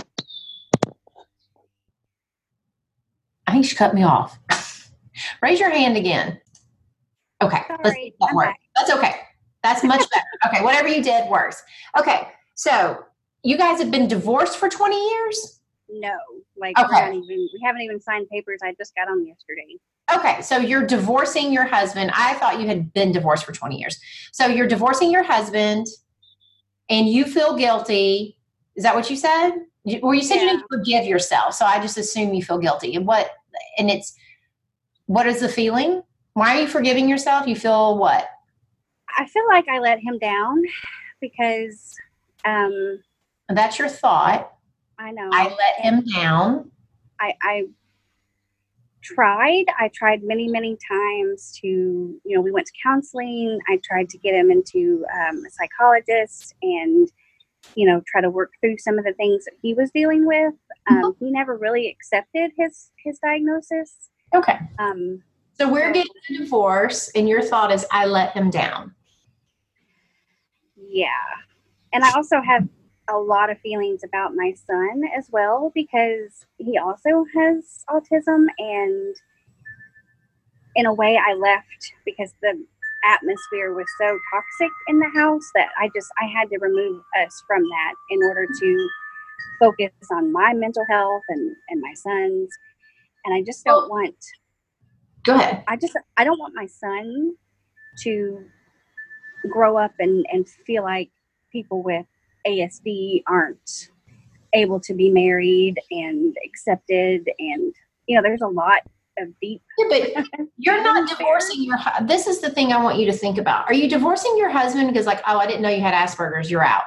I think she cut me off. Raise your hand again. Okay,
Sorry,
let's see if that
I'm
works.
back.
That's okay. That's much better. Okay, whatever you did works. Okay, so you guys have been divorced for twenty years?
No, like
Okay.
we're not even, we haven't even signed papers. I just got on yesterday.
Okay, so you're divorcing your husband. I thought you had been divorced for twenty years. So you're divorcing your husband and you feel guilty. Is that what you said? You, well, you said you
Yeah.
didn't forgive yourself. So I just assume you feel guilty. And what, and it's, what is the feeling? Why are you forgiving yourself? You feel what?
I feel like I let him down because um,
That's your thought.
I know
I let him down.
I, I tried. I tried many, many times to, you know, we went to counseling. I tried to get him into um, a psychologist and, you know, try to work through some of the things that he was dealing with. Um,
Mm-hmm.
He never really accepted his, his diagnosis.
Okay.
Um,
So we're getting a divorce and your thought is I let him down.
yeah. And I also have a lot of feelings about my son as well, because he also has autism, and in a way I left because the atmosphere was so toxic in the house that I just, I had to remove us from that in order to focus on my mental health and, and my son's. And I just don't
Well,
want,
Go ahead.
I just, I don't want my son to grow up and, and feel like people with A S D aren't able to be married and accepted. And, you know, there's a lot of deep.
Yeah, but you're not divorcing your, hu- this is the thing I want you to think about. Are you divorcing your husband because like, oh, I didn't know you had Asperger's, you're out?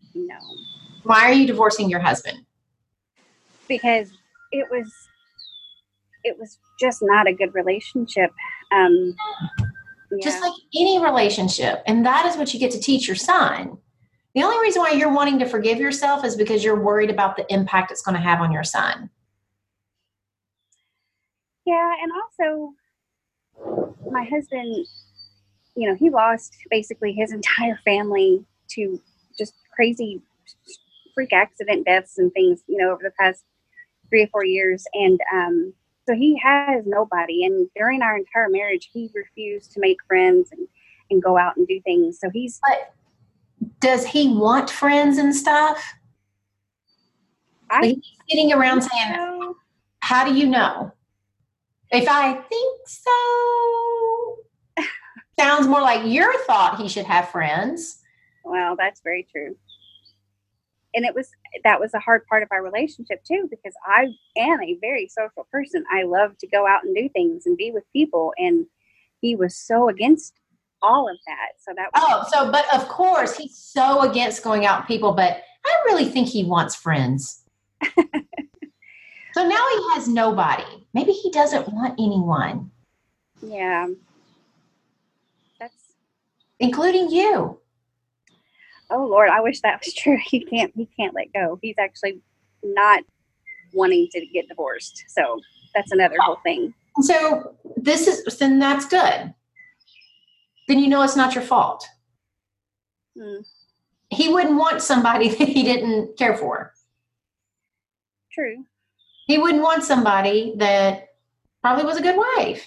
No.
Why are you divorcing your husband?
Because it was it was just not a good relationship. Um, yeah.
Just like any relationship. And that is what you get to teach your son. The only reason why you're wanting to forgive yourself is because you're worried about the impact it's going to have on your son.
Yeah, and also my husband, you know, he lost basically his entire family to just crazy freak accident deaths and things, you know, over the past three or four years. And um, so he has nobody. And during our entire marriage, he refused to make friends and, and go out and do things. So he's...
But does he want friends and stuff?
I
like he's sitting around saying,
so.
How do you know? If I think so, sounds more like your thought he should have friends.
Well, that's very true. And it was, that was a hard part of our relationship too, because I am a very social person. I love to go out and do things and be with people. And he was so against all of that. So that was,
oh, so, but of course he's so against going out with people, but I really think he wants friends. So now he has nobody. Maybe he doesn't want anyone.
Yeah. That's
including you.
Oh Lord, I wish that was true. He can't he can't let go. He's actually not wanting to get divorced. So that's another whole thing.
So this is then that's good. Then you know it's not your fault.
Hmm.
He wouldn't want somebody that he didn't care for.
True.
He wouldn't want somebody that probably was a good wife.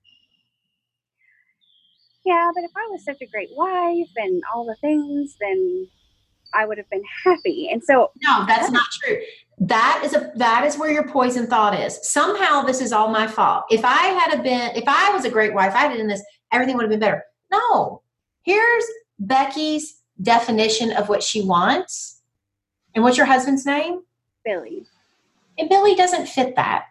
Yeah, but if I was such a great wife and all the things, then I would have been happy. And so
no, that's not true. That is a that is where your poison thought is. Somehow this is all my fault. If I had been, if I was a great wife, I did this, everything would have been better. No. Here's Becky's definition of what she wants. And what's your husband's name?
Billy.
And Billy doesn't fit that.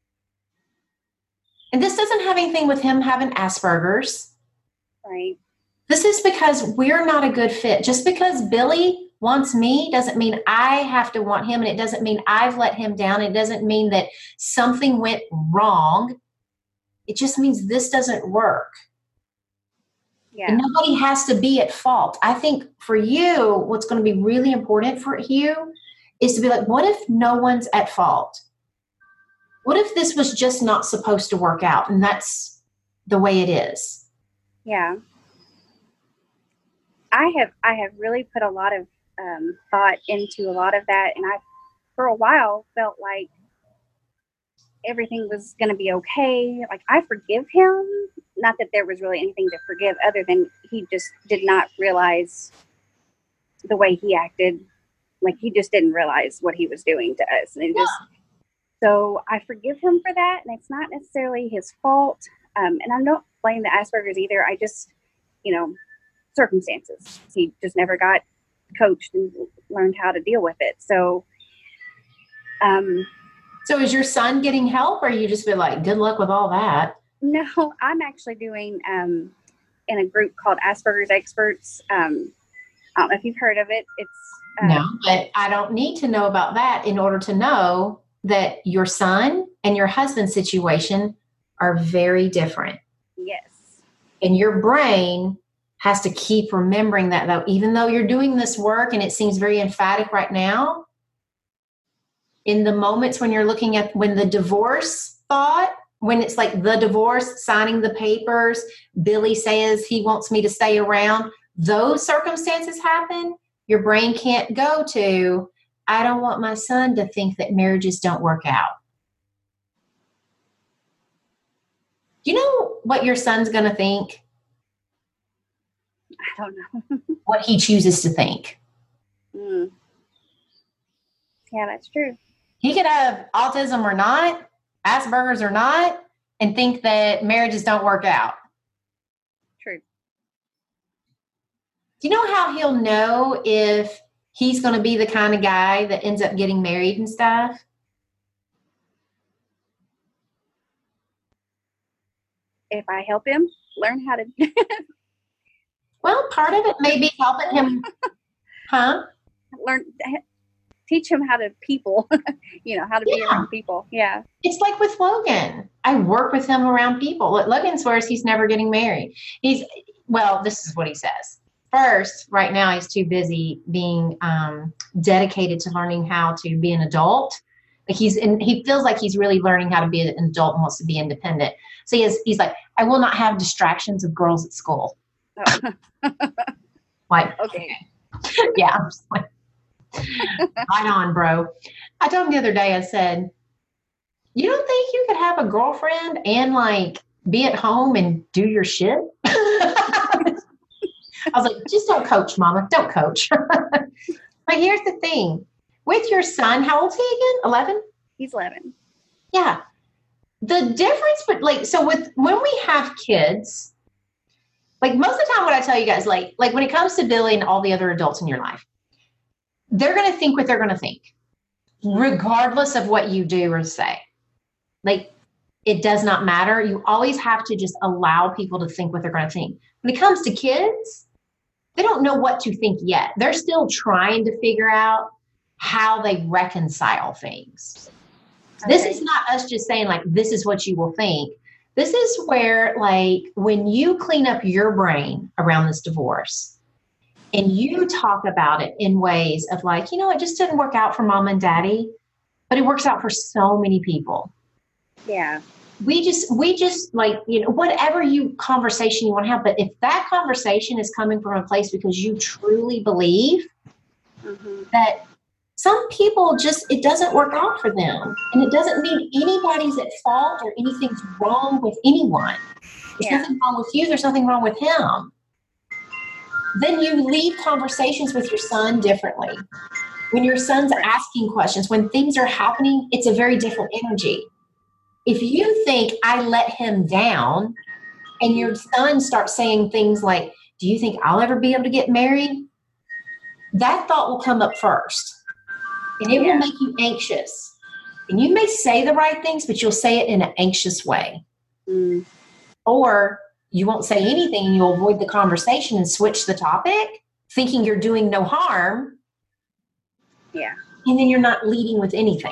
And this doesn't have anything with him having Asperger's.
Right.
This is because we're not a good fit. Just because Billy wants me doesn't mean I have to want him, and it doesn't mean I've let him down. It doesn't mean that something went wrong. It just means this doesn't work.
Yeah.
And nobody has to be at fault. I think for you, what's going to be really important for you is to be like, what if no one's at fault? What if this was just not supposed to work out, and that's the way it is?
Yeah. I have I have really put a lot of um, thought into a lot of that, and I, for a while, felt like everything was going to be okay. Like I forgive him. Not that there was really anything to forgive, other than he just did not realize the way he acted. Like he just didn't realize what he was doing to us, and it just. So I forgive him for that, and it's not necessarily his fault. Um, and I don't blame the Asperger's either. I just, you know, circumstances. He just never got coached and learned how to deal with it. So, um,
so is your son getting help, or you just be like, good luck with all that?
No, I'm actually doing um, in a group called Asperger's Experts. Um, I don't know if you've heard of it. It's uh,
no, but I don't need to know about that in order to know that your son and your husband's situation are very different.
Yes.
And your brain has to keep remembering that, though, even though you're doing this work and it seems very emphatic right now, in the moments when you're looking at when the divorce thought, when it's like the divorce, signing the papers, Billy says he wants me to stay around, those circumstances happen, your brain can't go to, I don't want my son to think that marriages don't work out. Do you know what your son's going to think?
I don't know.
What he chooses to think.
Mm. Yeah, that's true.
He could have autism or not, Asperger's or not, and think that marriages don't work out.
True.
Do you know how he'll know if he's going to be the kind of guy that ends up getting married and stuff?
If I help him learn how to.
Well, part of it may be helping him. Huh?
learn, teach him how to people, you know, how to be
Yeah.
around people. Yeah.
It's like with Logan. I work with him around people. Logan swears he's never getting married. He's, well, this is what he says. First, right now, he's too busy being um, dedicated to learning how to be an adult. Like he's in, he feels like he's really learning how to be an adult and wants to be independent. So he has, he's like, I will not have distractions of girls at school.
Oh.
Like,
Okay.
yeah. I'm just like, right on, bro. I told him the other day, I said, you don't think you could have a girlfriend and like be at home and do your shit? I was like, just don't coach, mama. Don't coach. But here's the thing. With your son, how old is he again? eleven?
He's eleven.
Yeah. The difference, but like, so with, when we have kids, like most of the time what I tell you guys, like, like when it comes to Billy and all the other adults in your life, they're going to think what they're going to think, regardless of what you do or say. Like, it does not matter. You always have to just allow people to think what they're going to think. When it comes to kids, they don't know what to think yet. They're still trying to figure out how they reconcile things. Okay. This is not us just saying like, this is what you will think. This is where like, when you clean up your brain around this divorce and you talk about it in ways of like, you know, it just didn't work out for mom and daddy, but it works out for so many people.
Yeah.
We just, we just like, you know, whatever you conversation you want to have, but if that conversation is coming from a place because you truly believe mm-hmm. that some people just, it doesn't work out for them. And it doesn't mean anybody's at fault or anything's wrong with anyone. There's yeah. nothing wrong with you. There's nothing wrong with him. Then you leave conversations with your son differently. When your son's asking questions, when things are happening, it's a very different energy. If you think I let him down and your son starts saying things like, do you think I'll ever be able to get married? That thought will come up first. And it yeah. will make you anxious. And you may say the right things, but you'll say it in an anxious way. Mm. Or you won't say anything and you'll avoid the conversation and switch the topic, thinking you're doing no harm.
Yeah.
And then you're not leading with anything.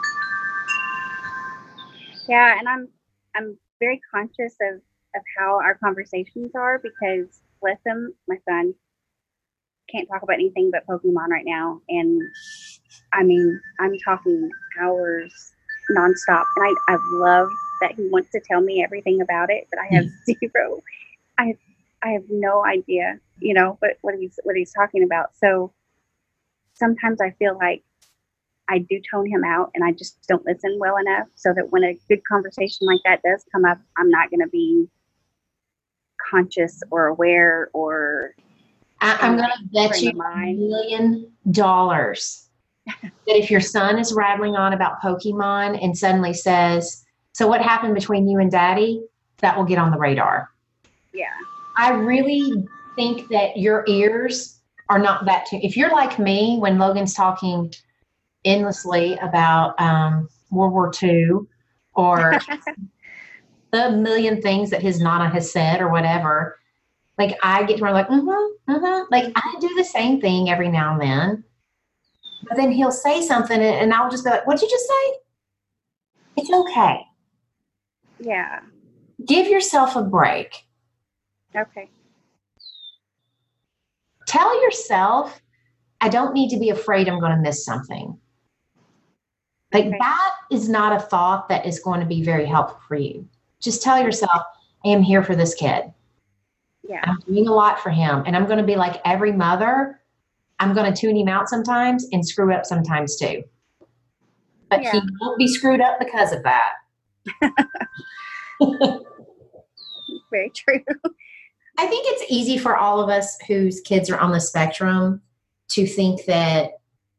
Yeah, and I'm I'm very conscious of, of how our conversations are because bless him, my son can't talk about anything but Pokemon right now. And I mean, I'm talking hours nonstop. And I, I love that he wants to tell me everything about it, but I have zero, I I have no idea, you know, what, what he's what he's talking about. So sometimes I feel like I do tone him out and I just don't listen well enough so that when a good conversation like that does come up, I'm not going to be conscious or aware or.
I, I'm going to bet you a million dollars that if your son is rattling on about Pokemon and suddenly says, so what happened between you and daddy? That will get on the radar.
Yeah.
I really think that your ears are not that too. If you're like me, when Logan's talking endlessly about um, World War Two or the million things that his Nana has said or whatever, like I get to where I'm like, mm-hmm, mm-hmm. Like I do the same thing every now and then. But then he'll say something and, and I'll just be like, what'd you just say? It's okay.
Yeah.
Give yourself a break.
Okay.
Tell yourself, I don't need to be afraid I'm going to miss something. Like okay. That is not a thought that is going to be very helpful for you. Just tell yourself, I am here for this kid.
Yeah.
I'm doing a lot for him. And I'm going to be like every mother. I'm going to tune him out sometimes and screw up sometimes too. But yeah. He won't be screwed up because of that.
Very true.
I think it's easy for all of us whose kids are on the spectrum to think that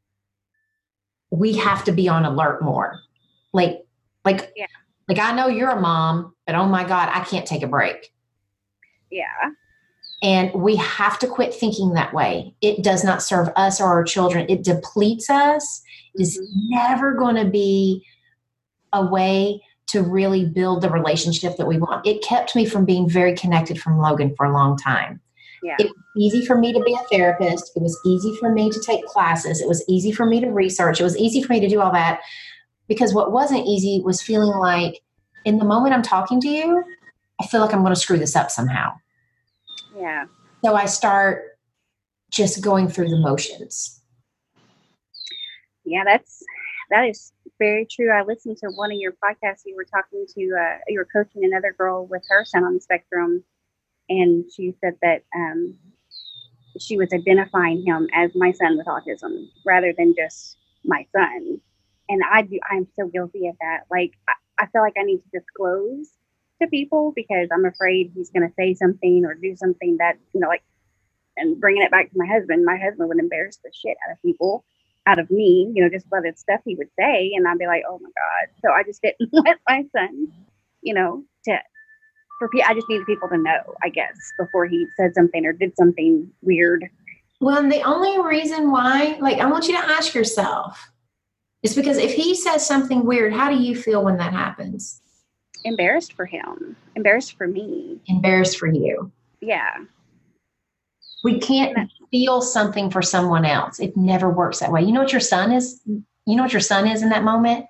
we have to be on alert more. Like, like,
yeah.
like I know you're a mom, but oh my God, I can't take a break.
Yeah.
And we have to quit thinking that way. It does not serve us or our children. It depletes us. Mm-hmm. It's never going to be a way to really build the relationship that we want. It kept me from being very connected from Logan for a long time.
Yeah.
It was easy for me to be a therapist. It was easy for me to take classes. It was easy for me to research. It was easy for me to do all that, because what wasn't easy was feeling like in the moment I'm talking to you, I feel like I'm going to screw this up somehow.
Yeah.
So I start just going through the motions.
Yeah, that's, that is very true. I listened to one of your podcasts. You were talking to, uh, you were coaching another girl with her son on the spectrum. And she said that um, she was identifying him as my son with autism rather than just my son. And I do, I'm so guilty of that. Like, I, I feel like I need to disclose to people because I'm afraid he's going to say something or do something that, you know, like, and bringing it back to my husband, my husband would embarrass the shit out of people, out of me, you know, just by the stuff he would say. And I'd be like, oh my God. So I just didn't want my son, you know, to, for people, I just needed people to know, I guess, before he said something or did something weird.
Well, and the only reason why, like, I want you to ask yourself, is because if he says something weird, how do you feel when that happens?
Embarrassed for him, embarrassed for me.
Embarrassed for you.
Yeah.
We can't feel something for someone else. It never works that way. You know what your son is? You know what your son is in that moment?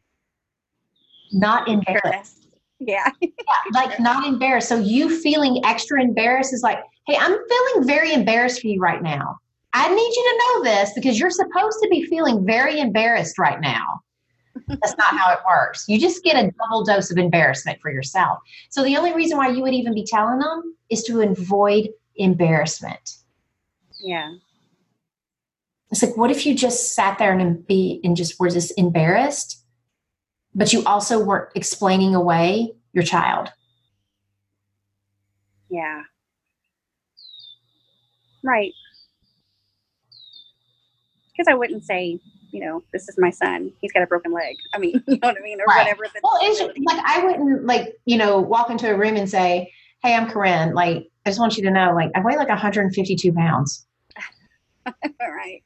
Not embarrassed.
Yeah.
Yeah, like not embarrassed. So you feeling extra embarrassed is like, hey, I'm feeling very embarrassed for you right now. I need you to know this because you're supposed to be feeling very embarrassed right now. That's not how it works. You just get a double dose of embarrassment for yourself. So the only reason why you would even be telling them is to avoid embarrassment.
Yeah.
It's like, what if you just sat there and be and just were just embarrassed, but you also weren't explaining away your child?
Yeah. Right. Because I wouldn't say, you know, this is my son. He's got a broken leg. I mean, you know what I mean? Or
right.
whatever.
Well, it's like, I wouldn't like, you know, walk into a room and say, hey, I'm Corinne. Like, I just want you to know, like, I weigh like one hundred fifty-two pounds.
All right.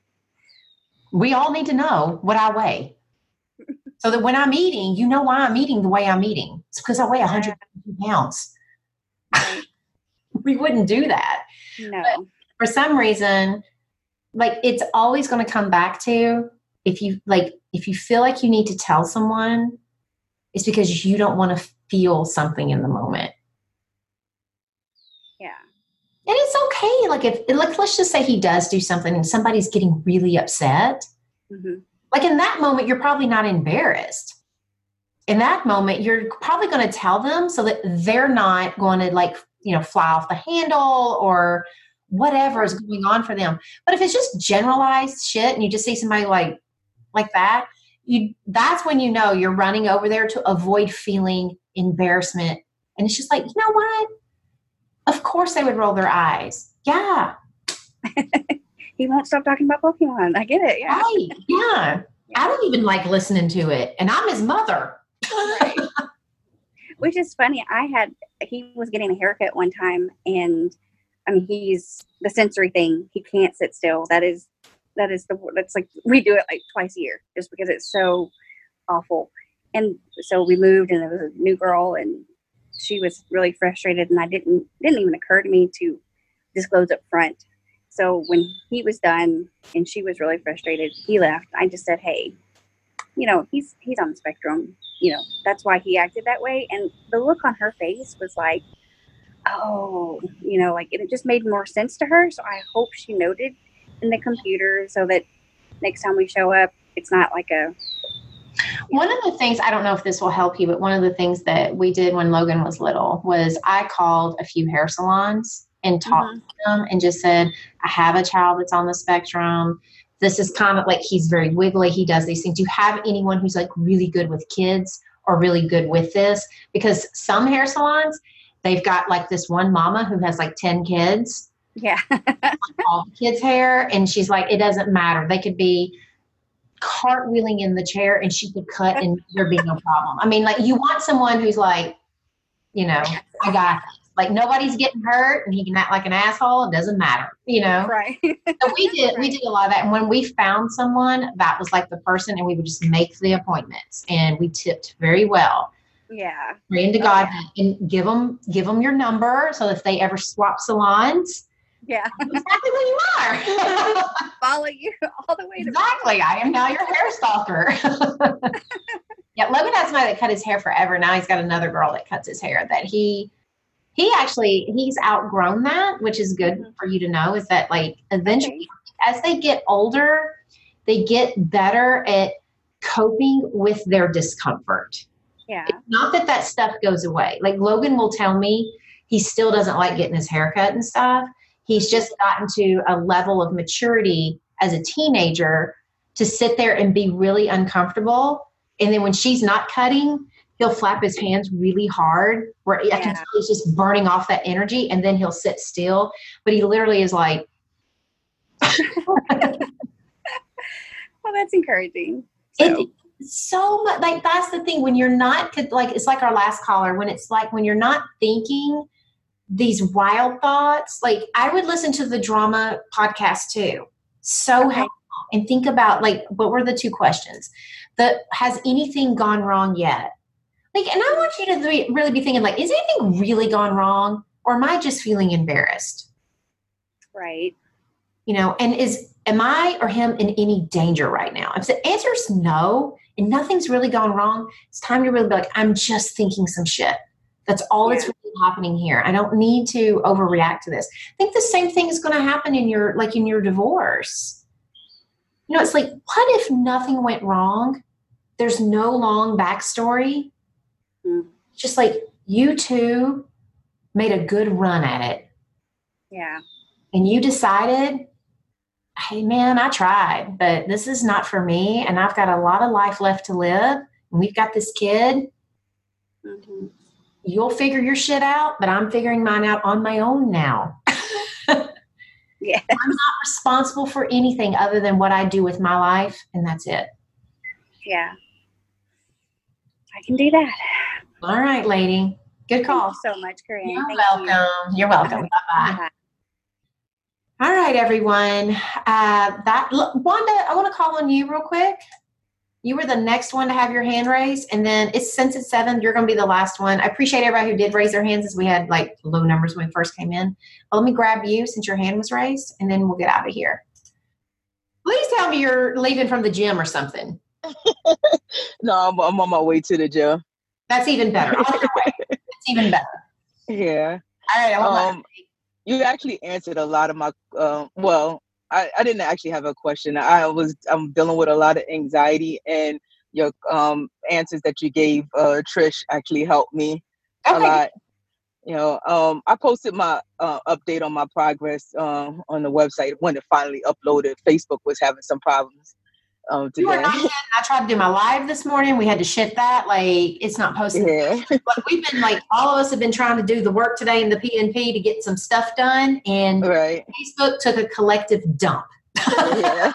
We all need to know what I weigh. So that when I'm eating, you know why I'm eating the way I'm eating. It's because I weigh one hundred fifty pounds.
Right.
We wouldn't do that.
No.
But for some reason, like, it's always going to come back to, if you like, if you feel like you need to tell someone, it's because you don't want to feel something in the moment.
Yeah.
And it's okay. Like, if, like, let's just say he does do something and somebody's getting really upset.
Mm-hmm.
Like, in that moment, you're probably not embarrassed. In that moment, you're probably going to tell them so that they're not going to, like, you know, fly off the handle or whatever is going on for them. But if it's just generalized shit and you just see somebody like, like that, you, that's when you know you're running over there to avoid feeling embarrassment. And it's just like, you know what? Of course they would roll their eyes. Yeah.
He won't stop talking about Pokemon. I get it. Yeah.
Right. Yeah. I don't even like listening to it. And I'm his mother.
Right. Which is funny. I had, he was getting a haircut one time, and I mean, he's the sensory thing. He can't sit still. That is, that is the, that's like, we do it like twice a year just because it's so awful. And so we moved, and there was a new girl, and she was really frustrated, and I didn't, didn't even occur to me to disclose up front. So when he was done and she was really frustrated, he left. I just said, hey, you know, he's, he's on the spectrum, you know, that's why he acted that way. And the look on her face was like, oh, you know, like it just made more sense to her. So I hope she noted in the computer so that next time we show up, it's not like a.
One of the things, I don't know if this will help you, but one of the things that we did when Logan was little was I called a few hair salons and talked mm-hmm. to them and just said, I have a child that's on the spectrum. This is kind of like, he's very wiggly. He does these things. Do you have anyone who's like really good with kids or really good with this? Because some hair salons, they've got like this one mama who has like ten kids.
Yeah.
All the kids' hair. And she's like, it doesn't matter. They could be cartwheeling in the chair and she could cut and there'd be no problem. I mean, like, you want someone who's like, you know, I got this. Like, nobody's getting hurt and he can act like an asshole. It doesn't matter, you know?
Right.
So we did, we did a lot of that. And when we found someone, that was like the person, and we would just make the appointments, and we tipped very well.
Yeah.
Praying to
Oh,
God
yeah.
and give them give them your number so if they ever swap salons,
Yeah.
exactly where you are.
Follow you all the way.
Exactly.
To
I am now your hair stalker. Yeah, Logan had somebody that cut his hair forever. Now he's got another girl that cuts his hair that he he actually he's outgrown that, which is good
Mhm.
for you to know, is that like eventually
Okay.
as they get older, they get better at coping with their discomfort.
Yeah.
It's not that that stuff goes away. Like Logan will tell me he still doesn't like getting his hair cut and stuff. He's just gotten to a level of maturity as a teenager to sit there and be really uncomfortable. And then when she's not cutting, he'll flap his hands really hard where I can
Yeah.
tell he's just burning off that energy, and then he'll sit still. But he literally is like,
Well, that's encouraging. So,
it so much like that's the thing when you're not like it's like our last caller when it's like when you're not thinking these wild thoughts. Like I would listen to the drama podcast too. So
Okay.
helpful. And think about like what were the two questions? The has anything gone wrong yet? Like, and I want you to re- really be thinking like, is anything really gone wrong, or am I just feeling embarrassed?
right.
You know, and is am I or him in any danger right now? If the answer is no, and nothing's really gone wrong, it's time to really be like, I'm just thinking some shit. That's all that's
Yeah.
really happening here. I don't need to overreact to this. I think the same thing is going to happen in your like in your divorce. You know, it's like, what if nothing went wrong? There's no long backstory.
Mm.
Just like you two made a good run at it.
Yeah.
And you decided, hey, man, I tried, but this is not for me. And I've got a lot of life left to live. And we've got this kid.
Mm-hmm.
You'll figure your shit out, but I'm figuring mine out on my own now.
Yeah.
I'm not responsible for anything other than what I do with my life. And that's it.
Yeah. I can do that.
All right, lady. Good call.
Thank you so much, Corinne.
You're
Thank
welcome. You're welcome.
You.
Bye-bye.
Bye.
All right, everyone. Uh, that look, Wanda, I want to call on you real quick. You were the next one to have your hand raised, and then it's since it's seven, you're going to be the last one. I appreciate everybody who did raise their hands, as we had like low numbers when we first came in. Well, let me grab you since your hand was raised, and then we'll get out of here. Please tell me you're leaving from the gym or something.
No, I'm, I'm on my way to the gym.
That's even better. On your way. It's even better.
Yeah.
All right. I want
Um, you actually answered a lot of my. Uh, well, I, I didn't actually have a question. I was I'm dealing with a lot of anxiety, and your um answers that you gave, uh, Trish, actually helped me
my,
a
okay.
lot. You know, um, I posted my uh, update on my progress um, on the website when it finally uploaded. Facebook was having some problems um,
You are
today.
not kidding. I tried to do my live this morning. We had to shift that. Like, it's not posted.
Yeah.
But we've been like, all of us have been trying to do the work today in the P N P to get some stuff done. And
Right.
Facebook took a collective dump.
Yeah.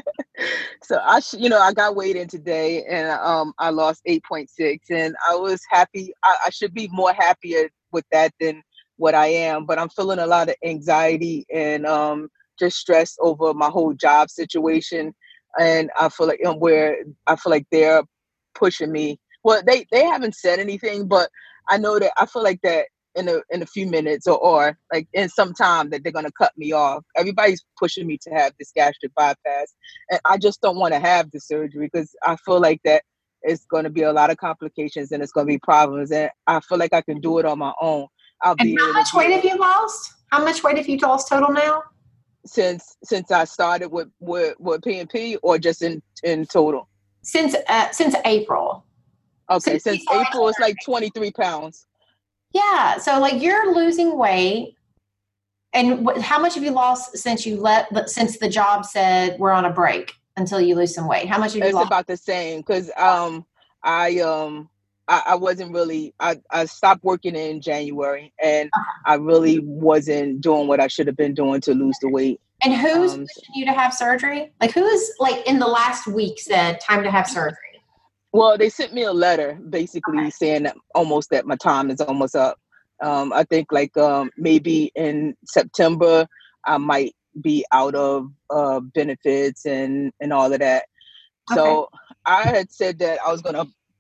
So I, sh- you know, I got weighed in today, and um, I lost eight point six, and I was happy. I, I should be more happier with that than what I am, but I'm feeling a lot of anxiety and um, just stress over my whole job situation, and I feel like you know, where I feel like they're pushing me. Well, they they haven't said anything, but I know that I feel like that in a in a few minutes or, or like in some time that they're gonna cut me off. Everybody's pushing me to have this gastric bypass, and I just don't want to have the surgery because I feel like that it's going to be a lot of complications and it's going to be problems, and I feel like I can do it on my own. I'll
And
be
how
able
much
to
weight
do
have
it
you lost? How much weight have you lost total now?
since since I started with with, with P and P, or just in in total.
Since uh, since April.
Okay,
Since you
since
started
April it's like twenty-three pounds.
Yeah. So like you're losing weight. And wh- how much have you lost since you let since the job said we're on a break until you lose some weight? How much have you
It's
lost?
about the same because um I um I, I wasn't really I, I stopped working in January, and I really wasn't doing what I should have been doing to lose the weight.
And who's
Um,
pushing you to have surgery? Like who's like in the last week said time to have surgery?
Well, they sent me a letter basically
Okay.
saying that almost that my time is almost up. Um, I think like um, maybe in September I might be out of uh, benefits and, and all of that.
Okay.
So I had said that I was going to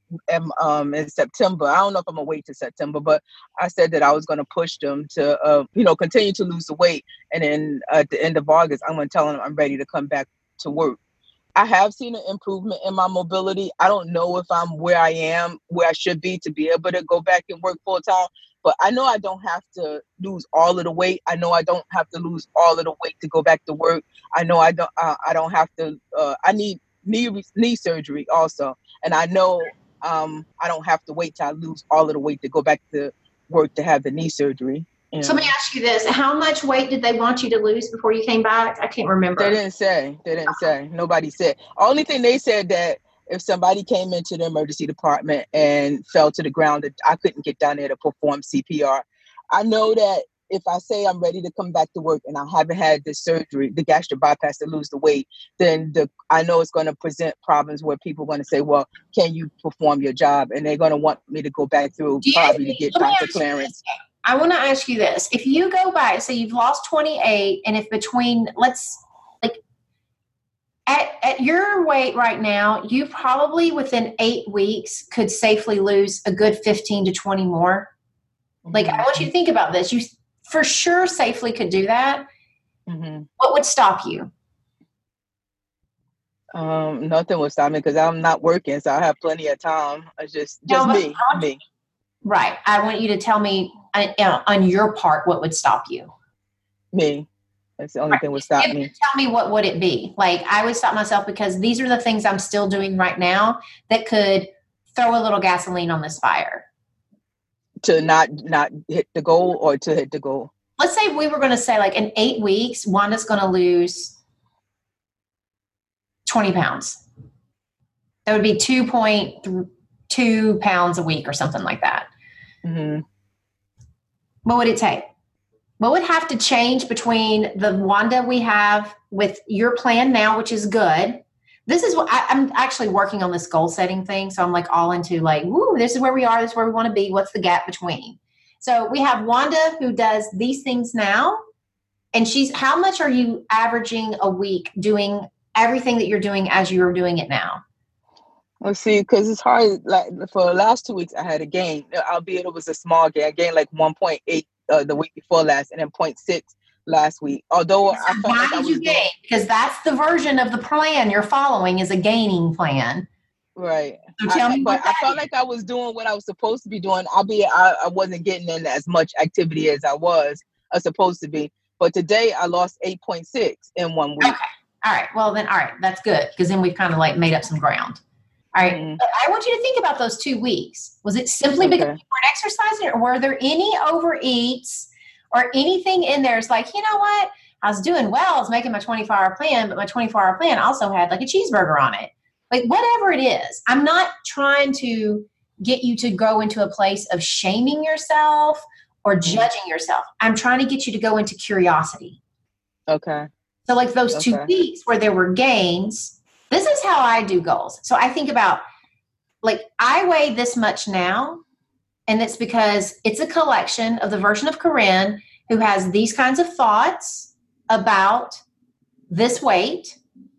um, um, in September. I don't know if I'm gonna wait till September, but I said that I was gonna push them to, uh, you know, continue to lose the weight, and then at the end of August, I'm gonna tell them I'm ready to come back to work. I have seen an improvement in my mobility. I don't know if I'm where I am, where I should be to be able to go back and work full time, but I know I don't have to lose all of the weight. I know I don't have to lose all of the weight to go back to work. I know I don't. Uh, I don't have to. Uh, I need knee knee surgery also, and I know um, I don't have to wait till I lose all of the weight to go back to work to have the knee surgery. You know?
So let me ask you this: how much weight did they want you to lose before you came back? I can't remember.
They didn't say. They didn't say. Nobody said. Only thing they said that if somebody came into the emergency department and fell to the ground, that I couldn't get down there to perform C P R. I know that if I say I'm ready to come back to work and I haven't had the surgery, the gastric bypass to lose the weight, then the I know it's going to present problems where people are going to say, well, can you perform your job? And they're going to want me to go back through
Do you-
probably to get
let me
doctor
ask you
clearance.
this. I want to ask you this. If you go back, so you've lost twenty-eight, and if between, let's, like, at, at your weight right now, you probably within eight weeks could safely lose a good fifteen to twenty more. Like, I want you to think about this. You for sure safely could do that.
Mm-hmm.
What would stop you?
Um, nothing will stop me because I'm not working, so I have plenty of time. It's just just
No, but
me,
I-
me.
Right. I want you to tell me uh, uh, on your part what would stop you.
Me. That's the only thing would stop me.
Tell me what would it be? Like, I would stop myself because these are the things I'm still doing right now that could throw a little gasoline on this fire.
To not not hit the goal or to hit the goal.
Let's say we were going to say, like, in eight weeks, Wanda's going to lose twenty pounds. That would be two point two pounds a week or something like that.
Mm-hmm.
What would it take? What would have to change between the Wanda we have with your plan now, which is good? This is what I, I'm actually working on this goal setting thing. So I'm like all into like, woo, this is where we are. This is where we want to be. What's the gap between? So we have Wanda who does these things now. And she's, how much are you averaging a week doing everything that you're doing as you're doing it now?
Let's see, because it's hard. Like for the last two weeks, I had a gain, albeit it was a small gain. I gained like one point eight uh, the week before last, and then zero point six last week. Although
So
I felt
why
like I
did
was
you gain?
doing,
Because that's the version of the plan you're following is a gaining plan.
right.
So tell
I,
me
but
what
I
that
felt
is.
like I was doing what I was supposed to be doing, albeit I, I wasn't getting in as much activity as I was uh, supposed to be. But today I lost eight point six in one week.
Okay. All right. Well, then, all right. That's good because then we've kind of like made up some ground. All right.
Mm-hmm.
But I want you to think about those two weeks. Was it simply because
Okay.
you weren't exercising, or were there any overeats or anything in there? It's like, you know what? I was doing well. I was making my twenty-four hour plan, but my twenty-four hour plan also had like a cheeseburger on it. Like whatever it is, I'm not trying to get you to go into a place of shaming yourself or judging yourself. I'm trying to get you to go into curiosity.
Okay.
So like those two
Okay.
weeks where there were gains, this is how I do goals. So I think about like I weigh this much now, and it's because it's a collection of the version of Corinne who has these kinds of thoughts about this weight.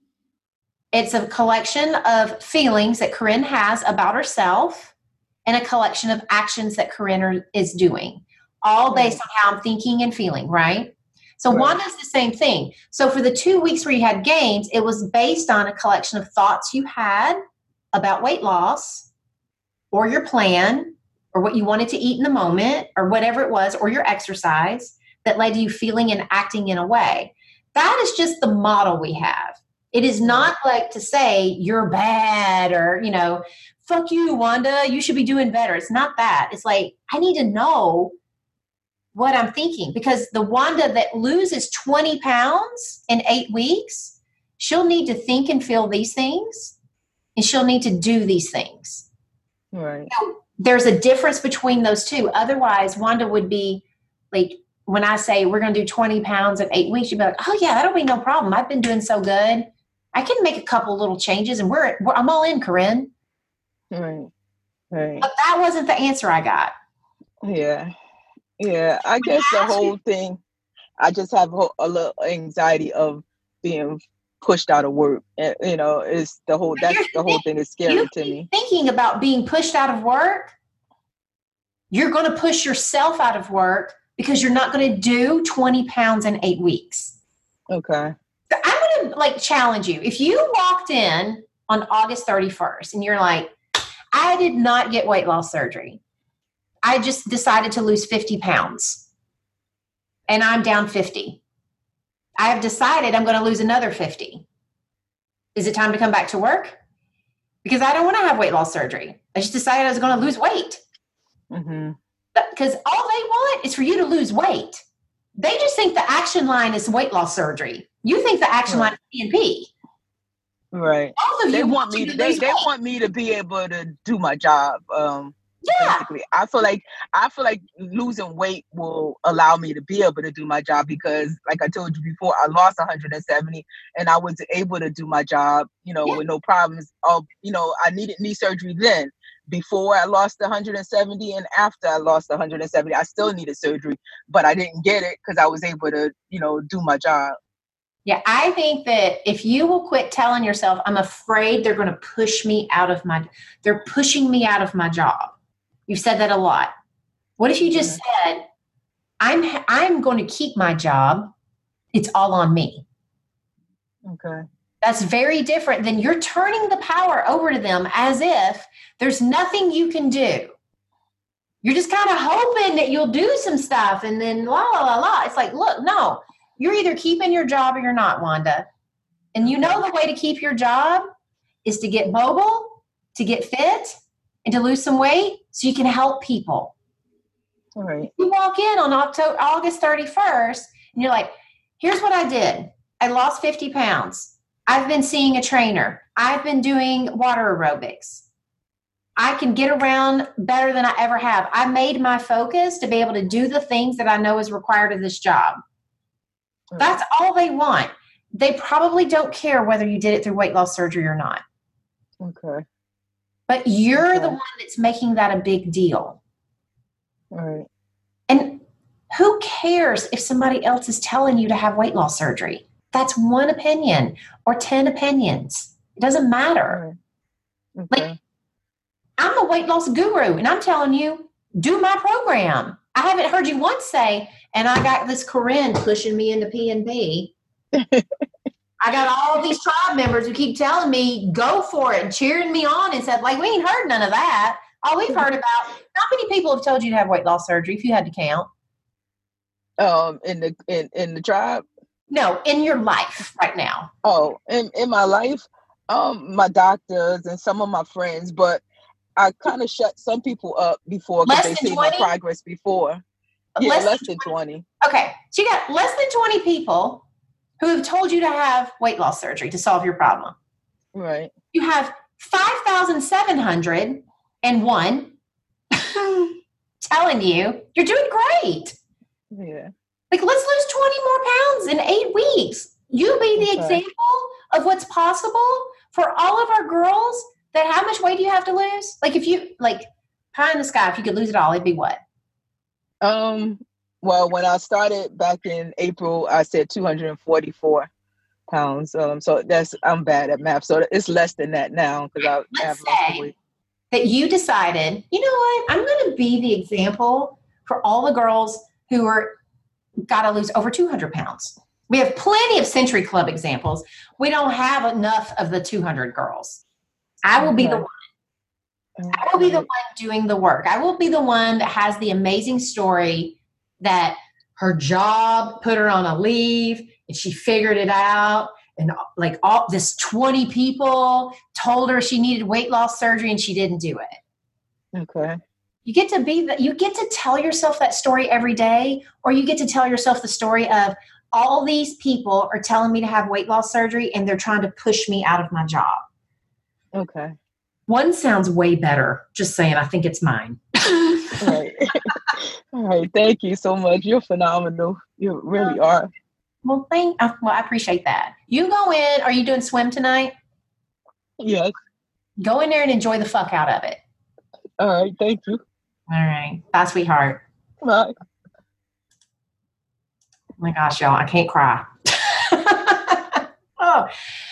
It's a collection of feelings that Corinne has about herself and a collection of actions that Corinne are, is doing, all based on how I'm thinking and feeling, right? So
Right.
Wanda's the same thing. So for the two weeks where you had gains, it was based on a collection of thoughts you had about weight loss or your plan or what you wanted to eat in the moment or whatever it was, or your exercise that led to you feeling and acting in a way. That is just the model we have. It is not like to say you're bad or, you know, fuck you, Wanda, you should be doing better. It's not that. It's like, I need to know what I'm thinking, because the Wanda that loses twenty pounds in eight weeks, she'll need to think and feel these things, and she'll need to do these things.
Right.
So there's a difference between those two. Otherwise, Wanda would be like, when I say we're going to do twenty pounds in eight weeks, you'd be like, oh yeah, that'll be no problem. I've been doing so good. I can make a couple little changes and we're, we're I'm all in, Corinne.
Right. Right.
But that wasn't the answer I got.
Yeah. Yeah. I guess the whole thing, I just have a, a little anxiety of being pushed out of work. And, you know, it's the whole, that's the whole thing is scary
you
to me.
Thinking about being pushed out of work, you're going to push yourself out of work because you're not going to do twenty pounds in eight weeks.
Okay.
So I'm going to like challenge you. If you walked in on August thirty-first and you're like, I did not get weight loss surgery. I just decided to lose fifty pounds and I'm down fifty. I have decided I'm going to lose another fifty. Is it time to come back to work? Because I don't want to have weight loss surgery. I just decided I was going to lose weight.
Mm-hmm.
Because all they want is for you to lose weight. They just think the action line is weight loss surgery. You think the action
Right.
line is P and P.
Right.
Both of
They
you
want me
you
to, they,
lose
they
weight.
want me to be able to do my job. Um,
Yeah.
basically, I feel like, I feel like losing weight will allow me to be able to do my job because like I told you before, I lost one hundred seventy and I was able to do my job, you know,
Yeah.
with no problems. Of, you know, I needed knee surgery then. Before I lost one hundred seventy and after I lost one hundred seventy, I still needed surgery, but I didn't get it because I was able to, you know, do my job.
Yeah, I think that if you will quit telling yourself, I'm afraid they're going to push me out of my, they're pushing me out of my job. You've said that a lot. What if you just said, I'm, I'm going to keep my job. It's all on me.
Okay.
That's very different than you're turning the power over to them as if there's nothing you can do. You're just kind of hoping that you'll do some stuff and then la, la, la, la. It's like, look, no, you're either keeping your job or you're not, Wanda. And you know the way to keep your job is to get mobile, to get fit, and to lose some weight so you can help people.
All right.
You walk in on October, August thirty-first and you're like, here's what I did. I lost fifty pounds. I've been seeing a trainer. I've been doing water aerobics. I can get around better than I ever have. I made my focus to be able to do the things that I know is required of this job.
Right.
That's all they want. They probably don't care whether you did it through weight loss surgery or not.
Okay.
But you're
Okay.
the one that's making that a big deal.
All right.
And who cares if somebody else is telling you to have weight loss surgery? That's one opinion or ten opinions. It doesn't matter.
All right. Okay.
Like, I'm a weight loss guru and I'm telling you, do my program. I haven't heard you once say, and I got this Corinne pushing me into P and P. I got all these tribe members who keep telling me, go for it, and cheering me on and said, like, we ain't heard none of that. All we've heard about, how many people have told you to have weight loss surgery if you had to count?
Um, in the in, in the tribe.
No, in your life right now.
Oh, in, in my life, um, my doctors and some of my friends, but I kind of shut some people up before because
Less
they
than
see my
twenty?
progress before. Yeah,
Less
less,
than
than twenty.
Okay, so you got less than twenty people who have told you to have weight loss surgery to solve your problem.
Right.
You have five thousand seven hundred one telling you you're doing great.
Yeah.
Like, let's lose twenty more pounds in eight weeks. You be the
Okay.
example of what's possible for all of our girls. That how much weight do you have to lose? Like, if you, like, pie in the sky, if you could lose it all, it'd be what?
Um. Well, when I started back in April, I said two hundred forty-four pounds. Um. So that's I'm bad at math. So it's less than that now because I
Let's
have lost the
say
weight.
that you decided, you know what? I'm going to be the example for all the girls who are got to lose over two hundred pounds. We have plenty of Century Club examples. We don't have enough of the two hundred girls. I will be the
Okay.
one. I will be the one doing the work. I will be the one that has the amazing story that her job put her on a leave and she figured it out. And like all this twenty people told her she needed weight loss surgery and she didn't do it.
Okay.
You get to be that, you get to tell yourself that story every day, or you get to tell yourself the story of all these people are telling me to have weight loss surgery and they're trying to push me out of my job.
Okay.
One sounds way better. Just saying, I think it's mine.
All right. All right. Thank you so much. You're phenomenal. You really are.
Well, thank, uh, well, I appreciate that. You go in, are you doing swim tonight?
Yes.
Go in there and enjoy the fuck out of it.
All right. Thank you.
All right. Bye, sweetheart.
Bye.
Oh my gosh, y'all, I can't cry. Oh,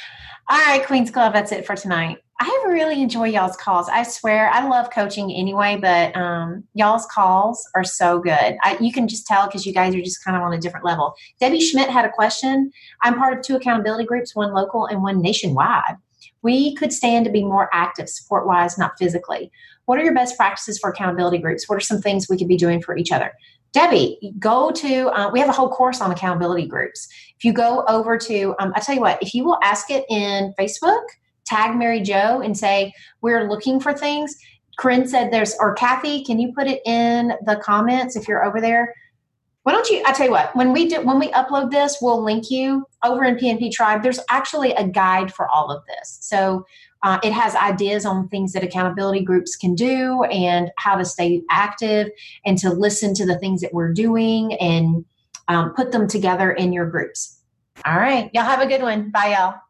All right, Queen's Club, that's it for tonight. I really enjoy y'all's calls. I swear, I love coaching anyway, but um, y'all's calls are so good. I, you can just tell because you guys are just kind of on a different level. Debbie Schmidt had a question. I'm part of two accountability groups, one local and one nationwide. We could stand to be more active support-wise, not physically. What are your best practices for accountability groups? What are some things we could be doing for each other? Debbie, go to, uh, we have a whole course on accountability groups. If you go over to, um, I tell you what, if you will ask it in Facebook, tag Mary Jo and say, we're looking for things. Corinne said there's, or Kathy, can you put it in the comments if you're over there? Why don't you, I tell you what, when we do, when we upload this, we'll link you over in P N P Tribe. There's actually a guide for all of this. So uh, it has ideas on things that accountability groups can do and how to stay active and to listen to the things that we're doing and um, put them together in your groups. All right. Y'all have a good one. Bye, y'all.